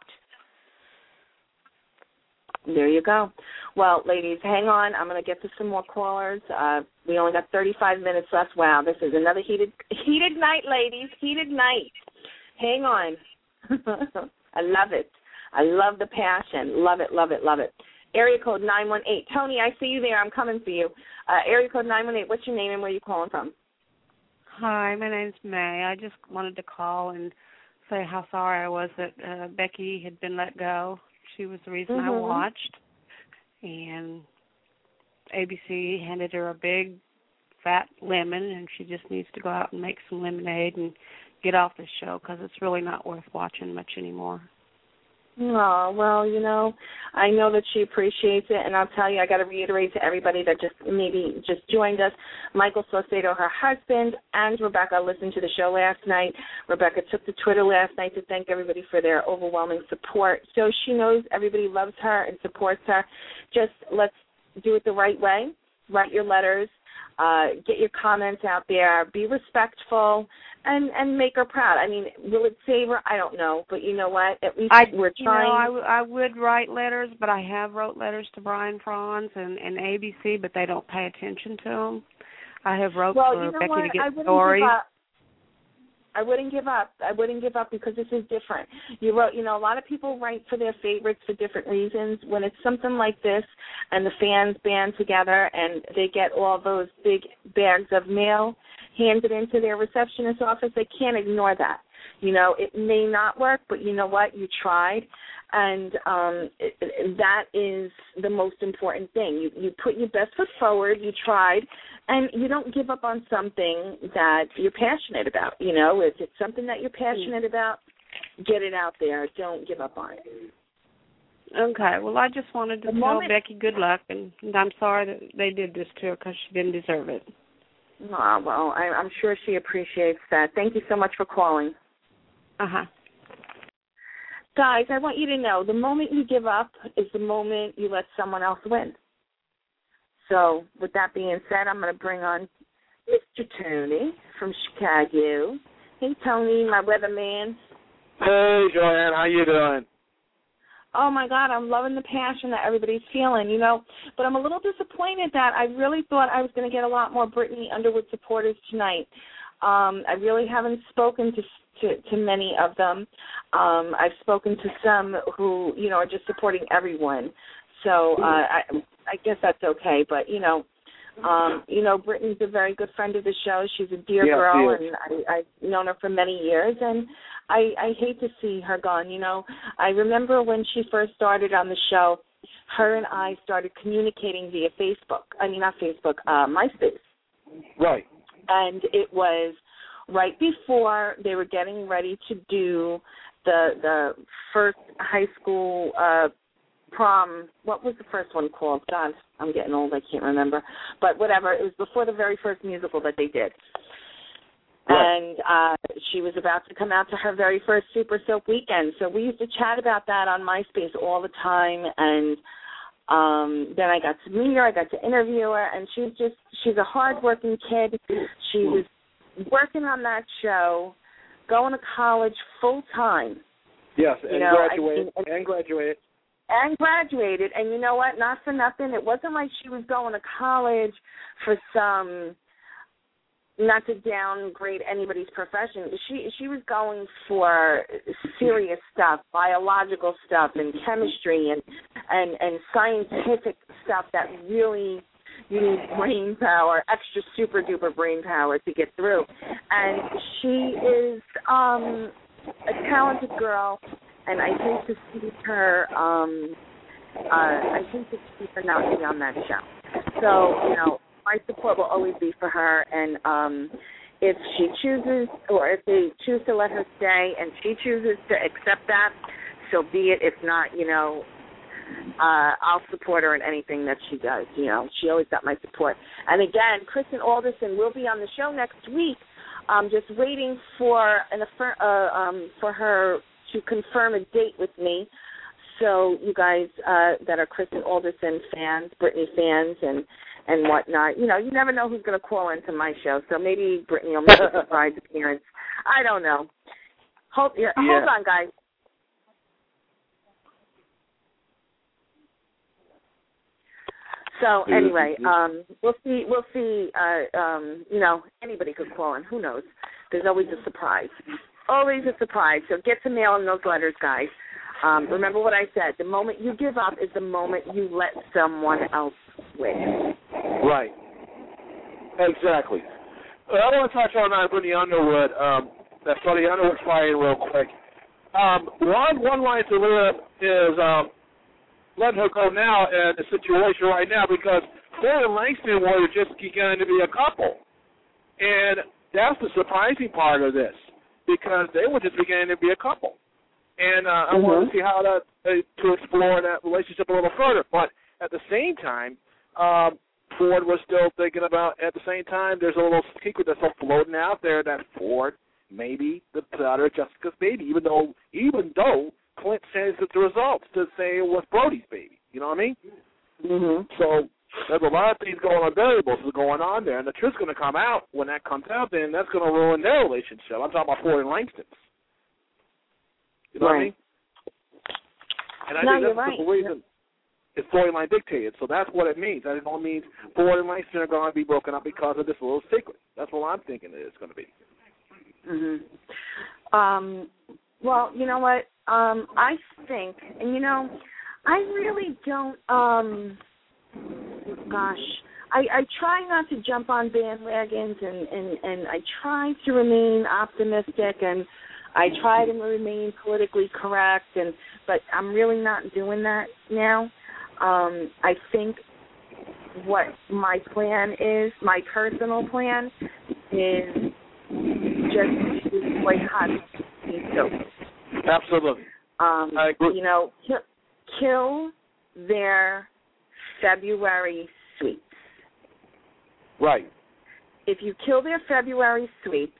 There you go. Well, ladies, hang on. I'm going to get to some more callers. We only got 35 minutes left. Wow, this is another heated night, ladies. Heated night. Hang on. I love it. I love the passion. Love it, love it, love it. Area code 918. Tony, I see you there. I'm coming for you. Area code 918. What's your name and where are you calling from? Hi, my name's May. I just wanted to call and say how sorry I was that Becky had been let go. She was the reason I watched, and ABC handed her a big, fat lemon, and she just needs to go out and make some lemonade and get off the show because it's really not worth watching much anymore. Oh, well, I know that she appreciates it, and I'll tell you, I got to reiterate to everybody that just joined us, Michael Saucedo, her husband, and Rebecca listened to the show last night. Rebecca took to Twitter last night to thank everybody for their overwhelming support. So she knows everybody loves her and supports her. Just let's do it the right way. Write your letters. Get your comments out there. Be respectful. And make her proud. I mean, will it save her? I don't know. But you know what? At least we're trying. I would write letters, but I have wrote letters to Brian Franz and ABC, but they don't pay attention to them. I have wrote for Becky to get stories. I wouldn't give up. I wouldn't give up because this is different. You wrote, a lot of people write for their favorites for different reasons. When it's something like this and the fans band together and they get all those big bags of mail handed into their receptionist's office, they can't ignore that. It may not work, but you know what? You tried, and that is the most important thing. You put your best foot forward, you tried, and you don't give up on something that you're passionate about. If it's something that you're passionate about, get it out there. Don't give up on it. Okay. Well, I just wanted to tell Becky good luck, and I'm sorry that they did this to her because she didn't deserve it. Oh, well, I'm sure she appreciates that. Thank you so much for calling. Uh-huh. Guys, I want you to know the moment you give up is the moment you let someone else win. So with that being said, I'm going to bring on Mr. Tony from Chicago. Hey, Tony, my weatherman. Hey, Joanne, how you doing? Oh, my God, I'm loving the passion that everybody's feeling, But I'm a little disappointed that I really thought I was going to get a lot more Brittany Underwood supporters tonight. I really haven't spoken to many of them. I've spoken to some who, are just supporting everyone. So I guess that's okay. But, Brittany's a very good friend of the show. She's a dear girl, and I've known her for many years. And I hate to see her gone. I remember when she first started on the show, her and I started communicating via Facebook. I mean, not Facebook, MySpace. Right. And it was right before they were getting ready to do the first high school prom. What was the first one called? God, I'm getting old. I can't remember. But whatever. It was before the very first musical that they did. Right. And she was about to come out to her very first Super Soap weekend. So we used to chat about that on MySpace all the time. And then I got to meet her. I got to interview her. And she's a hardworking kid. She was working on that show, going to college full time. Yes, and graduated. And graduated. And you know what? Not for nothing. It wasn't like she was going to college for some, not to downgrade anybody's profession. She was going for serious stuff, biological stuff and chemistry and scientific stuff that really you need brain power, extra super duper brain power to get through. And she is a talented girl, and I hate to see her not be on that show. So, my support will always be for her, and if she chooses, or if they choose to let her stay and she chooses to accept that, so be it. If not, I'll support her in anything that she does. She always got my support. And again, Kristen Alderson will be on the show next week. I'm just waiting for her to confirm a date with me. So you guys that are Kristen Alderson fans, Brittany fans, and whatnot, you never know who's going to call into my show. So maybe Brittany will make a surprise appearance. I don't know. Hold on, guys. So anyway, we'll see. Anybody could call in. Who knows? There's always a surprise. Always a surprise. So get to mailing those letters, guys. Remember what I said. The moment you give up is the moment you let someone else win. Right. Exactly. I want to touch on Brittany Underwood. That Freddie Underwood firing real quick. One line to live is letting her go now in the situation right now because Ford and Langston were just going to be a couple. And that's the surprising part of this because they were just beginning to be a couple. And I want to see how that, to explore that relationship a little further. But at the same time, Ford was still thinking about, at the same time, there's a little secret that's floating out there that Ford may be the daughter of Jessica's baby, even though Clint says that the results to say it was Brody's baby. You know what I mean? Mm-hmm. So there's a lot of things going on, variables going on there, and the truth's going to come out. When that comes out, then that's going to ruin their relationship. I'm talking about Ford and Langston. You know what I mean? And I think that's the reason it's storyline dictated. So that's what it means. That all means Ford and Langston are going to be broken up because of this little secret. That's what I'm thinking it's going to be. Mm-hmm. Well, you know what? I think, and you know, I really don't. I try not to jump on bandwagons, and I try to remain optimistic, and I try to remain politically correct, but I'm really not doing that now. I think what my plan is, my personal plan, is just to boycott these soaps. Absolutely. I agree. You know, kill their February sweeps. Right. If you kill their February sweeps,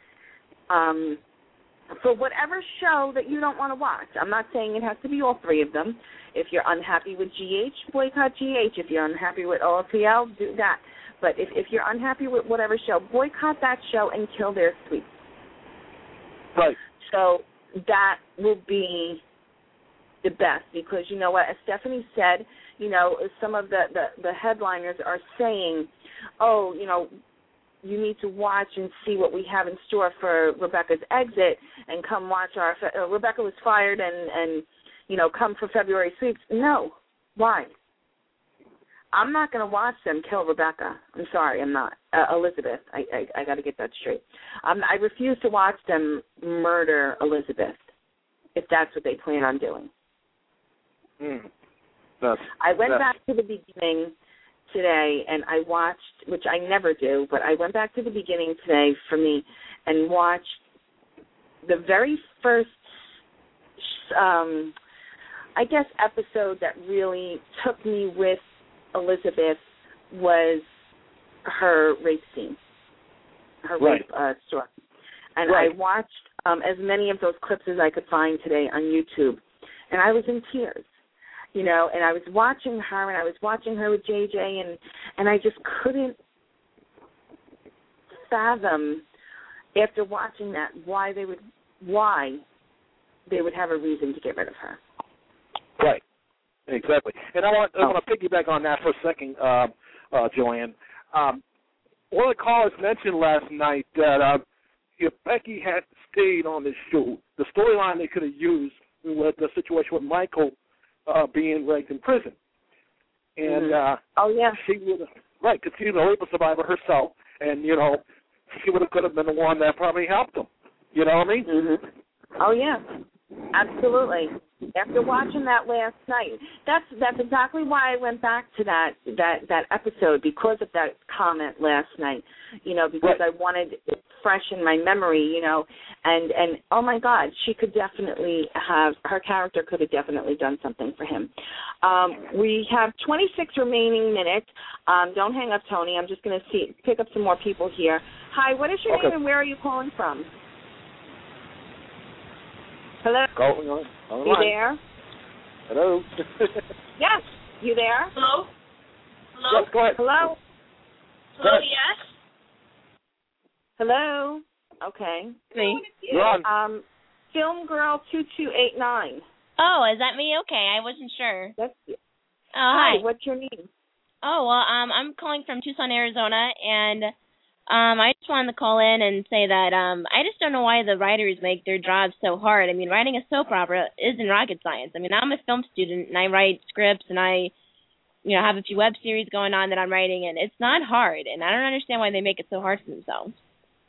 for whatever show that you don't want to watch, I'm not saying it has to be all three of them. If you're unhappy with GH, boycott GH. If you're unhappy with OLTL, do that. But if you're unhappy with whatever show, boycott that show and kill their sweeps. Right. So that will be the best because, you know what, as Stephanie said, you know, some of the headliners are saying, oh, you know, you need to watch and see what we have in store for Rebecca's exit and come watch our Rebecca was fired and you know, come for February sweeps. No. Why? I'm not going to watch them kill Rebecca. I'm sorry, I'm not. Elizabeth, I got to get that straight. I refuse to watch them murder Elizabeth if that's what they plan on doing. I went back to the beginning today and I watched, which I never do, but I went back to the beginning today for me and watched the very first, I guess, episode that really took me with Elizabeth was her rape scene, her rape story. And I watched as many of those clips as I could find today on YouTube, and I was in tears. You know, and I was watching her, and I was watching her with JJ, and I just couldn't fathom, after watching that, why they would have a reason to get rid of her. Right, exactly. And I want to piggyback on that for a second, Joanne. One of the callers mentioned last night that if Becky had stayed on this show, the storyline they could have used with the situation with Michael being raped in prison. And she would have, because she's a rape survivor herself, and, you know, she could have been the one that probably helped him. You know what I mean? Mm-hmm. Oh, yeah. Absolutely. After watching that last night, that's exactly why I went back to that episode, because of that comment last night, you know, because I wanted it fresh in my memory, you know, and oh my God, she could definitely her character could have definitely done something for him. We have 26 remaining minutes. Don't hang up, Tony. I'm just going to pick up some more people here. Hi, what is your name and where are you calling from? Hello? You there? Hello? Yes. You there? Hello? Yes, go ahead. Hello? Hello, yes? Hello? Okay. Me. You're on. Film Girl 2289. Oh, is that me? Okay, I wasn't sure. That's you. Hi. What's your name? Oh, well, I'm calling from Tucson, Arizona, and I just wanted to call in and say that I just don't know why the writers make their jobs so hard. I mean, writing a soap opera isn't rocket science. I mean, I'm a film student, and I write scripts, and I, you know, have a few web series going on that I'm writing, and it's not hard, and I don't understand why they make it so hard for themselves.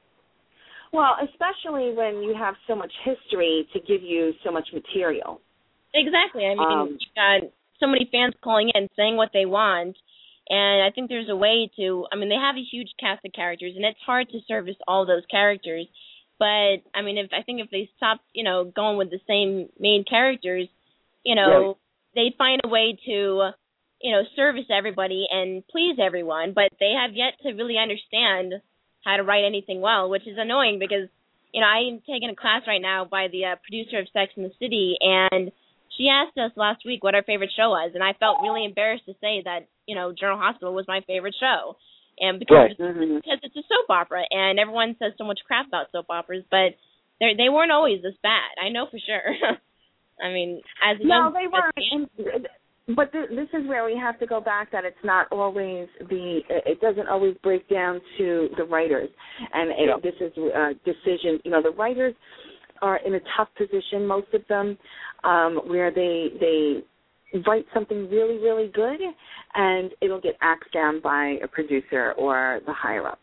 Well, especially when you have so much history to give you so much material. Exactly. I mean, you've got so many fans calling in saying what they want, and I think there's a way to, I mean, they have a huge cast of characters, and it's hard to service all those characters. But, I mean, if they stopped, going with the same main characters, right, they'd find a way to, service everybody and please everyone, but they have yet to really understand how to write anything well, which is annoying because, I'm taking a class right now by the producer of Sex and the City, and she asked us last week what our favorite show was, and I felt really embarrassed to say that, General Hospital was my favorite show. And because it's a soap opera, and everyone says so much crap about soap operas, but they weren't always this bad. I know for sure. I mean, as a young... No, they weren't. But this is where we have to go back that it's not always it doesn't always break down to the writers. And this is a decision. The writers are in a tough position, most of them, where they write something really, really good, and it'll get axed down by a producer or the higher-ups.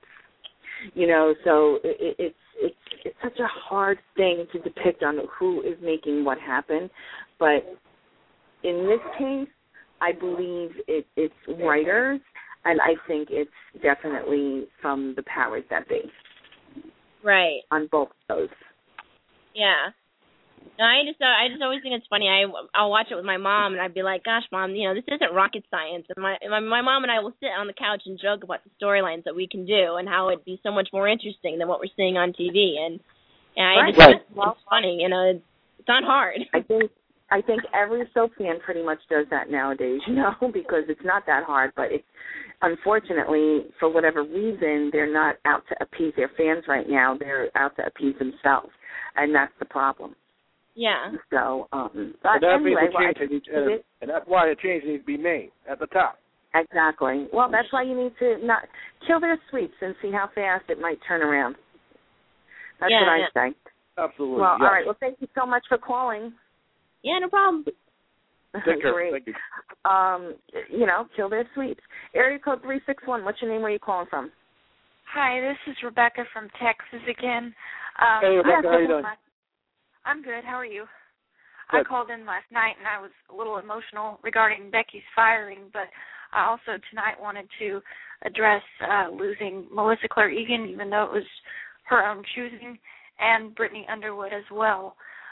So it's such a hard thing to depict on who is making what happen. But in this case, I believe it's writers, and I think it's definitely from the powers that be. Right. On both of those. Yeah. No, I just always think it's funny. I'll watch it with my mom, and I'd be like, "Gosh, Mom, this isn't rocket science." And my mom and I will sit on the couch and joke about the storylines that we can do and how it'd be so much more interesting than what we're seeing on TV. And I just think it's funny. It's not hard. I think every soap fan pretty much does that nowadays, because it's not that hard. But it's unfortunately, for whatever reason, they're not out to appease their fans right now. They're out to appease themselves, and that's the problem. Yeah. So, but anyway, and that's why a change needs to be made at the top. Exactly. Well, that's why you need to not kill their sweeps and see how fast it might turn around. That's what I say. Absolutely. Well, all right. Well, thank you so much for calling. Yeah, no problem. Take care. Great. Thank you. Kill their sweeps. Area code 361. What's your name? Where are you calling from? Hi, this is Rebecca from Texas again. Hey, Rebecca, how are you doing? I'm good. How are you? Good. I called in last night, and I was a little emotional regarding Becky's firing, but I also tonight wanted to address losing Melissa Claire Egan, even though it was her own choosing, and Brittany Underwood as well.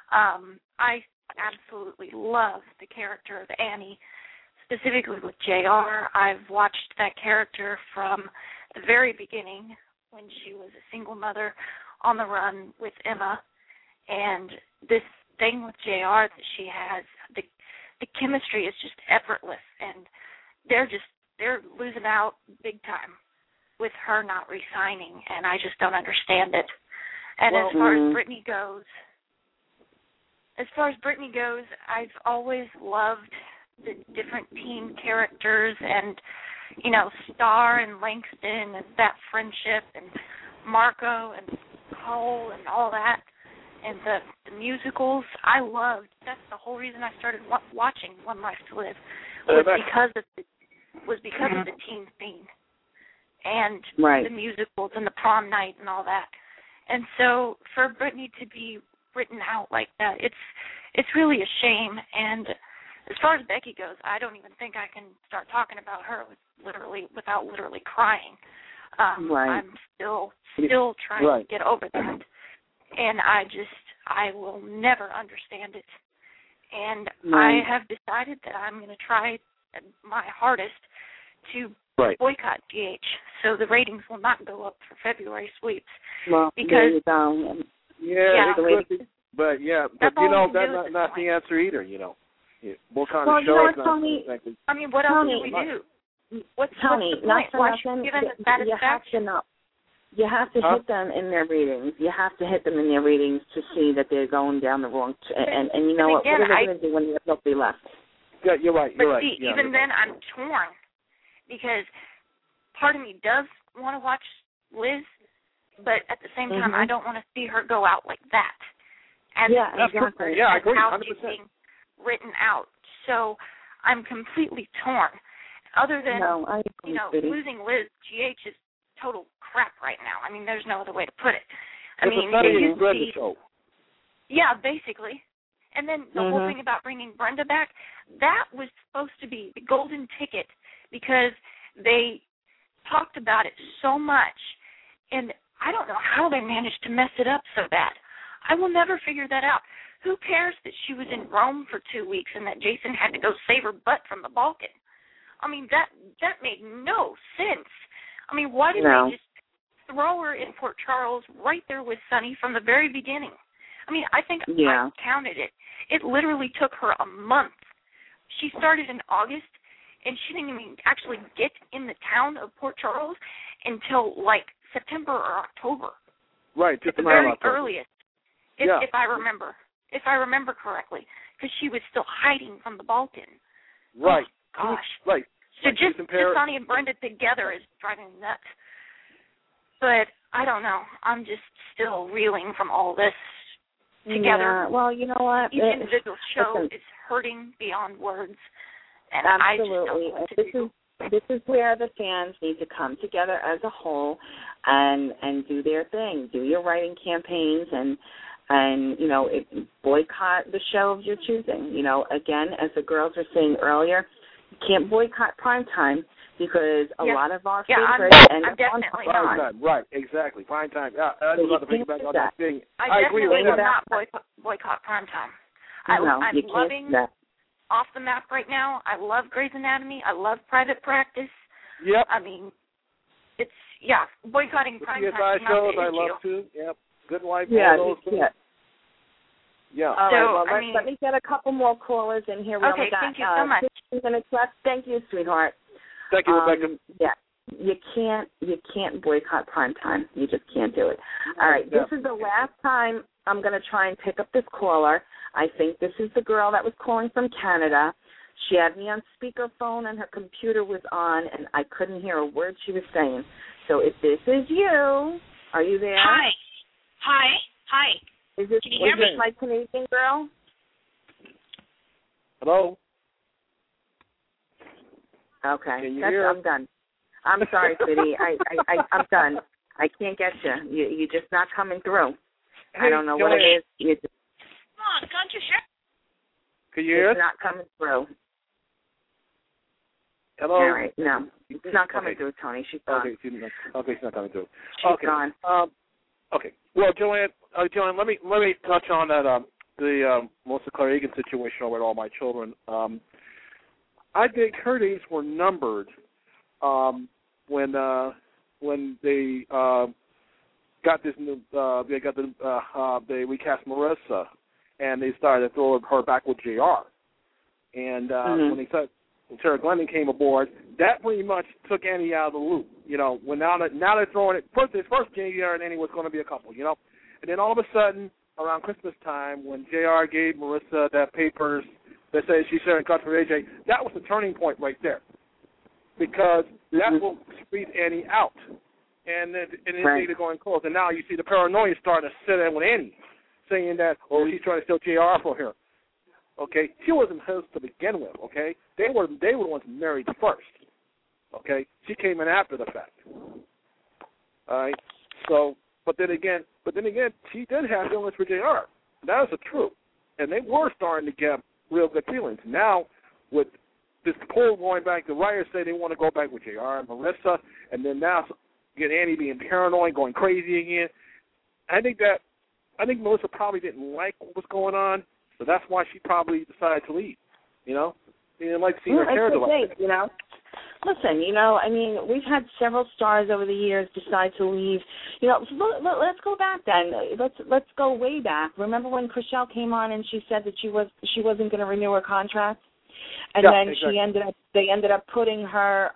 I absolutely love the character of Annie, specifically with JR. I've watched that character from the very beginning when she was a single mother on the run with Emma, and this thing with JR that she has, the chemistry is just effortless, and they're losing out big time with her not re-signing, and I just don't understand it. And as far as Brittany goes, I've always loved the different teen characters and, Star and Langston and that friendship and Marco and Cole and all that. And the musicals, that's the whole reason I started watching One Life to Live, was because of the teen theme and the musicals and the prom night and all that. And so for Brittany to be written out like that, it's really a shame. And as far as Becky goes, I don't even think I can start talking about her without literally crying. I'm still trying to get over that. And I will never understand it. And I have decided that I'm going to try my hardest to boycott GH, so the ratings will not go up for February sweeps. Well, because it could be, but that's not the answer either. What kind of show? Tony, I mean, what else do we do? What's the point? Why should we give them the satisfaction? You have to hit them in their ratings. You have to hit them in their ratings to see that they're going down the wrong. And you know what? What are they going to do when they have nobody left? Yeah, you're right. But see, even then, I'm torn because part of me does want to watch Liz, but at the same time, I don't want to see her go out like that. And exactly. I agree. How 100%. she's being written out. So I'm completely torn. Other than losing Liz, GH is total crap right now. I mean, there's no other way to put it. I mean, Sunny it and used to Brenda be, show. yeah, basically. And then the whole thing about bringing Brenda back, that was supposed to be the golden ticket because they talked about it so much, and I don't know how they managed to mess it up so bad. I will never figure that out. Who cares that she was in Rome for 2 weeks and that Jason had to go save her butt from the Balkan? I mean, that made no sense. I mean, why didn't they just throw her in Port Charles right there with Sonny from the very beginning? I mean, I think I counted it. It literally took her a month. She started in August, and she didn't even actually get in the town of Port Charles until, like, September or October. Right, at the very earliest, if I remember. If I remember correctly, because she was still hiding from the Balkan. Right. Oh, gosh. Right. So just Sonny and Brenda together is driving me nuts. But I don't know. I'm just still reeling from all this together. Yeah. Well, you know what? Each individual show is hurting beyond words. And absolutely. I just don't know what to do. This is where the fans need to come together as a whole and do their thing. Do your writing campaigns and you know, boycott the show of your choosing. You know, again, as the girls were saying earlier, you can't boycott primetime because a lot of our favorites end up on primetime. Right, exactly. Primetime. Yeah, I was about to piggyback on that thing. I agree with will that. not boycott primetime. I'm loving Off the Map right now. I love Grey's Anatomy. I love Private Practice. Yep. I mean, it's, boycotting primetime is CSI not shows the I issue. love too. Yep. Good Wife. Yeah, all those things. Yeah. All right, well, let me get a couple more callers in here. We only got, thank you so much. 15 minutes left. Thank you, sweetheart. Thank you, Rebecca. Yeah, you can't boycott primetime. You just can't do it. All right, this is the last time I'm going to try and pick up this caller. I think this is the girl that was calling from Canada. She had me on speakerphone and her computer was on, and I couldn't hear a word she was saying. So if this is you, are you there? Hi. Is this my Canadian girl? Hello? Okay. I'm done. I'm sorry, sweetie. I'm done. I can't get you. You're just not coming through. Hey, I don't know what it is. Come on, can't you hear? Can you hear us? It's not coming through. Hello? All right, no. It's not coming through, Tony. She's gone. Okay, she's not coming through. She's gone. Okay. Well, Joanne, let me touch on that the Melissa Claire Egan situation with all my children. I think her days were numbered when they got this new they recast Marissa and they started to throw her back with JR. And when they said Sarah Glendon came aboard, that pretty much took Annie out of the loop. You know, when now they're throwing it. First JR and Annie was going to be a couple. You know, and then all of a sudden around Christmas time when JR gave Marissa that papers that says she's sharing cuts with AJ, that was the turning point right there, because that will squeeze Annie out, and then they're going close. And now you see the paranoia starting to set in with Annie, saying that she's trying to steal JR for her. Okay, she wasn't hers to begin with. Okay, they were the ones married first. Okay, she came in after the fact. All right, so but then again, she did have feelings for JR. That is the truth, and they were starting to get real good feelings. Now with this poll going back, the writers say they want to go back with JR and Marissa, and then now get Annie being paranoid, going crazy again. I think Melissa probably didn't like what was going on. So that's why she probably decided to leave, you know? She didn't like seeing her character like that. You know? Listen, you know, I mean, we've had several stars over the years decide to leave. You know, let's go back then. Let's go way back. Remember when Chrishell came on and she said that she wasn't going to renew her contract? And then exactly. They ended up putting her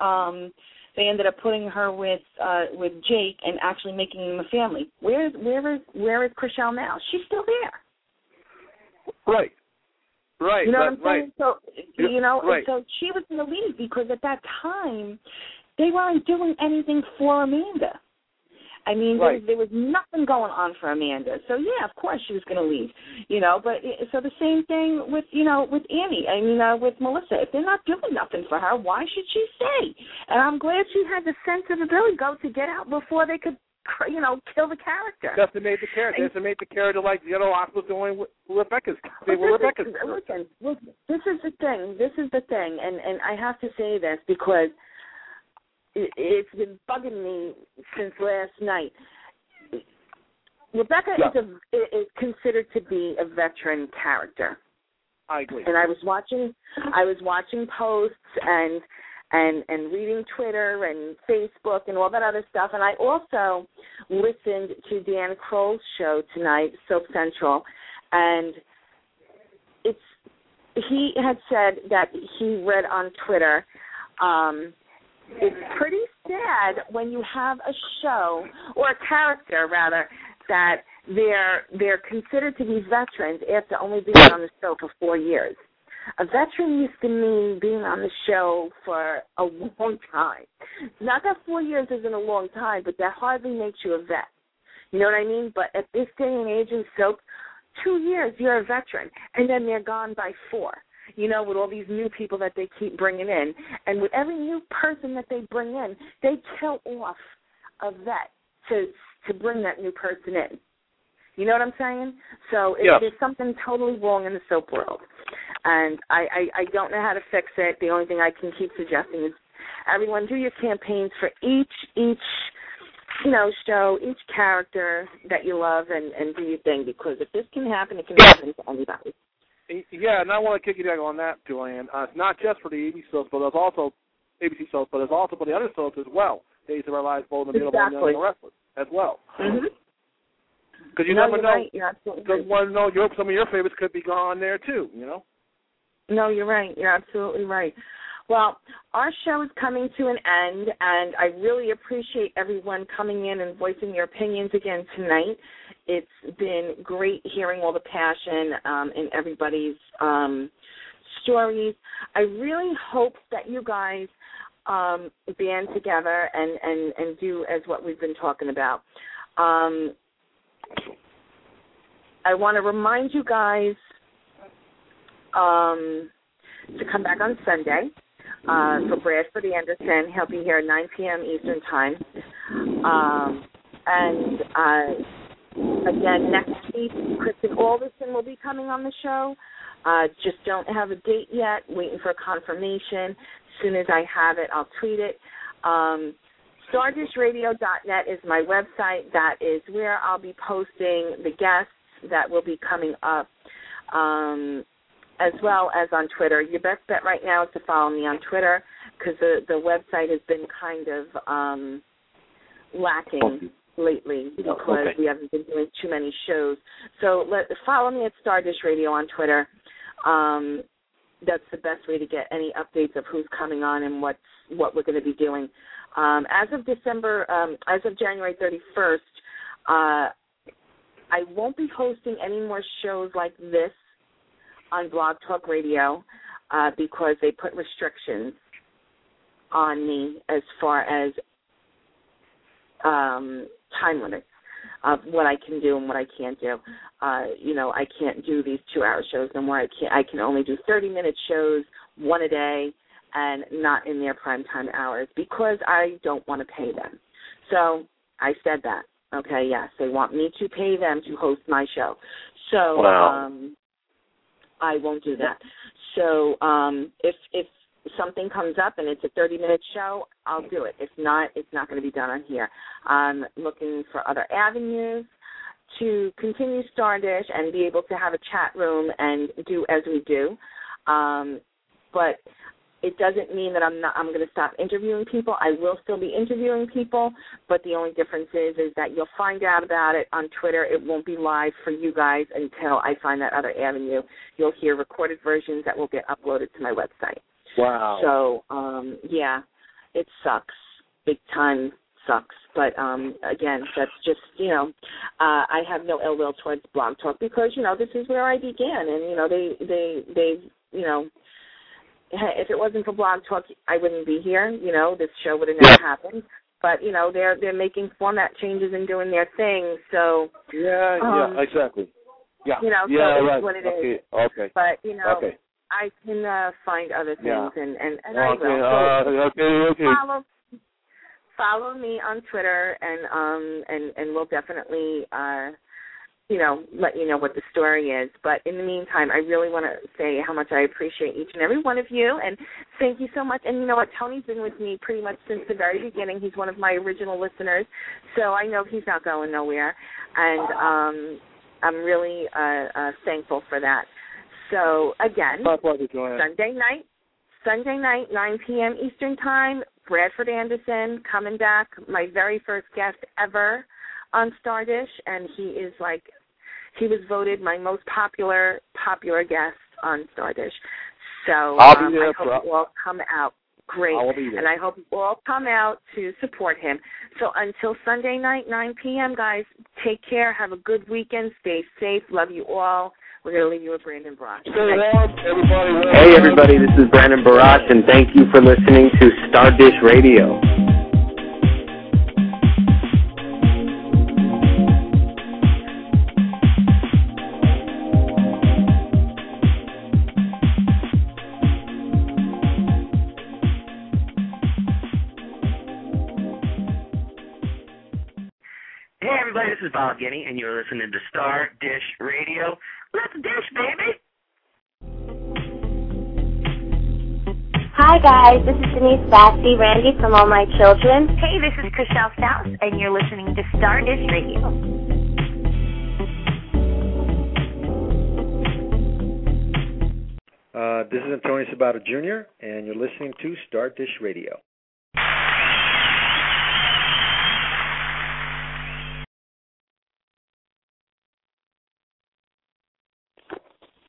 with Jake and actually making them a family. Where is Chrishell now? She's still there. Right. You know what I'm saying? So, you know, right. So she was going to leave because at that time they weren't doing anything for Amanda. I mean, there was nothing going on for Amanda. So, yeah, of course she was going to leave, you know. But so the same thing with Annie. I mean, with Melissa. If they're not doing nothing for her, why should she stay? And I'm glad she had the sensibility to get out before they could kill the character. Decimate the character. Decimate the character like I was doing with Rebecca's. Listen, this is the thing, and I have to say this because it's been bugging me since last night. Rebecca is considered to be a veteran character. I agree. And I was watching posts and reading Twitter and Facebook and all that other stuff. And I also listened to Dan Kroll's show tonight, Soap Central, and he had said that he read on Twitter, it's pretty sad when you have a show, or a character rather, that they're considered to be veterans after only being on the show for 4 years. A veteran used to mean being on the show for a long time. Not that 4 years isn't a long time, but that hardly makes you a vet. You know what I mean? But at this day and age in soap, 2 years, you're a veteran, and then they're gone by 4. With all these new people that they keep bringing in. And with every new person that they bring in, they kill off a vet to bring that new person in. You know what I'm saying? So there's something totally wrong in the soap world. And I don't know how to fix it. The only thing I can keep suggesting is everyone do your campaigns for each show, each character that you love, and do your thing, because if this can happen, it can happen to anybody. Yeah, and I want to kick you down on that, Joanne. It's not just for the ABC soaps, but there's also ABC soaps, but it's also for the other soaps as well. Days of Our Lives, Bold and the Beautiful, and Young Wrestlers as well. Because you never know. Right. You're absolutely right. Some of your favorites could be gone there too. No, you're right. You're absolutely right. Well, our show is coming to an end, and I really appreciate everyone coming in and voicing your opinions again tonight. It's been great hearing all the passion in everybody's stories. I really hope that you guys band together and do as what we've been talking about. I want to remind you guys to come back on Sunday for Bradford Anderson. He'll be here at 9 p.m. Eastern Time. Again, next week, Kristen Alderson will be coming on the show. Just don't have a date yet. Waiting for a confirmation. As soon as I have it, I'll tweet it. StardishRadio.net is my website. That is where I'll be posting the guests that will be coming up, as well as on Twitter. Your best bet right now is to follow me on Twitter, because the website has been kind of lacking lately because we haven't been doing too many shows. So follow me at Stardish Radio on Twitter. That's the best way to get any updates of who's coming on and what we're going to be doing. As of January 31st, I won't be hosting any more shows like this on Blog Talk Radio because they put restrictions on me as far as time limits of what I can do and what I can't do. I can't do these 2-hour shows no more. I can only do 30-minute shows, one a day, and not in their primetime hours because I don't want to pay them. So I said that. Okay, yes, they want me to pay them to host my show. So I won't do that. So if something comes up and it's a 30-minute show, I'll do it. If not, it's not going to be done on here. I'm looking for other avenues to continue Stardish and be able to have a chat room and do as we do. But it doesn't mean that I'm going to stop interviewing people. I will still be interviewing people, but the only difference is that you'll find out about it on Twitter. It won't be live for you guys until I find that other avenue. You'll hear recorded versions that will get uploaded to my website. Wow. So, yeah, it sucks. Big time sucks. But, again, that's just, I have no ill will towards Blog Talk because, this is where I began. And, they if it wasn't for Blog Talk, I wouldn't be here. This show would have never happened. But, they're making format changes and doing their thing. So, yeah, exactly. Yeah, so right. It's what it is. Okay. But, I can find other things, and I will. So follow me on Twitter, and we'll definitely let you know what the story is. But in the meantime, I really want to say how much I appreciate each and every one of you, and thank you so much. And you know what? Tony's been with me pretty much since the very beginning. He's one of my original listeners, so I know he's not going nowhere. And I'm really thankful for that. So, again, Sunday night, 9 p.m. Eastern Time, Bradford Anderson coming back, my very first guest ever on Stardish, and he was voted my most popular guest on Stardish. So I hope you all come out. Great. And I hope you all come out to support him. So until Sunday night, 9 p.m., guys, take care. Have a good weekend. Stay safe. Love you all. We're going to leave you with Brandon Barash. Hey, everybody. This is Brandon Barash, and thank you for listening to Stardish Radio. Hey, everybody, this is Bob Guinea, and you're listening to Star Dish Radio. Let's dish, baby! Hi, guys. This is Denise Bassi, Randy from All My Children. Hey, this is Chriselle Stouse, and you're listening to Star Dish Radio. This is Antonio Sabato Jr., and you're listening to Star Dish Radio.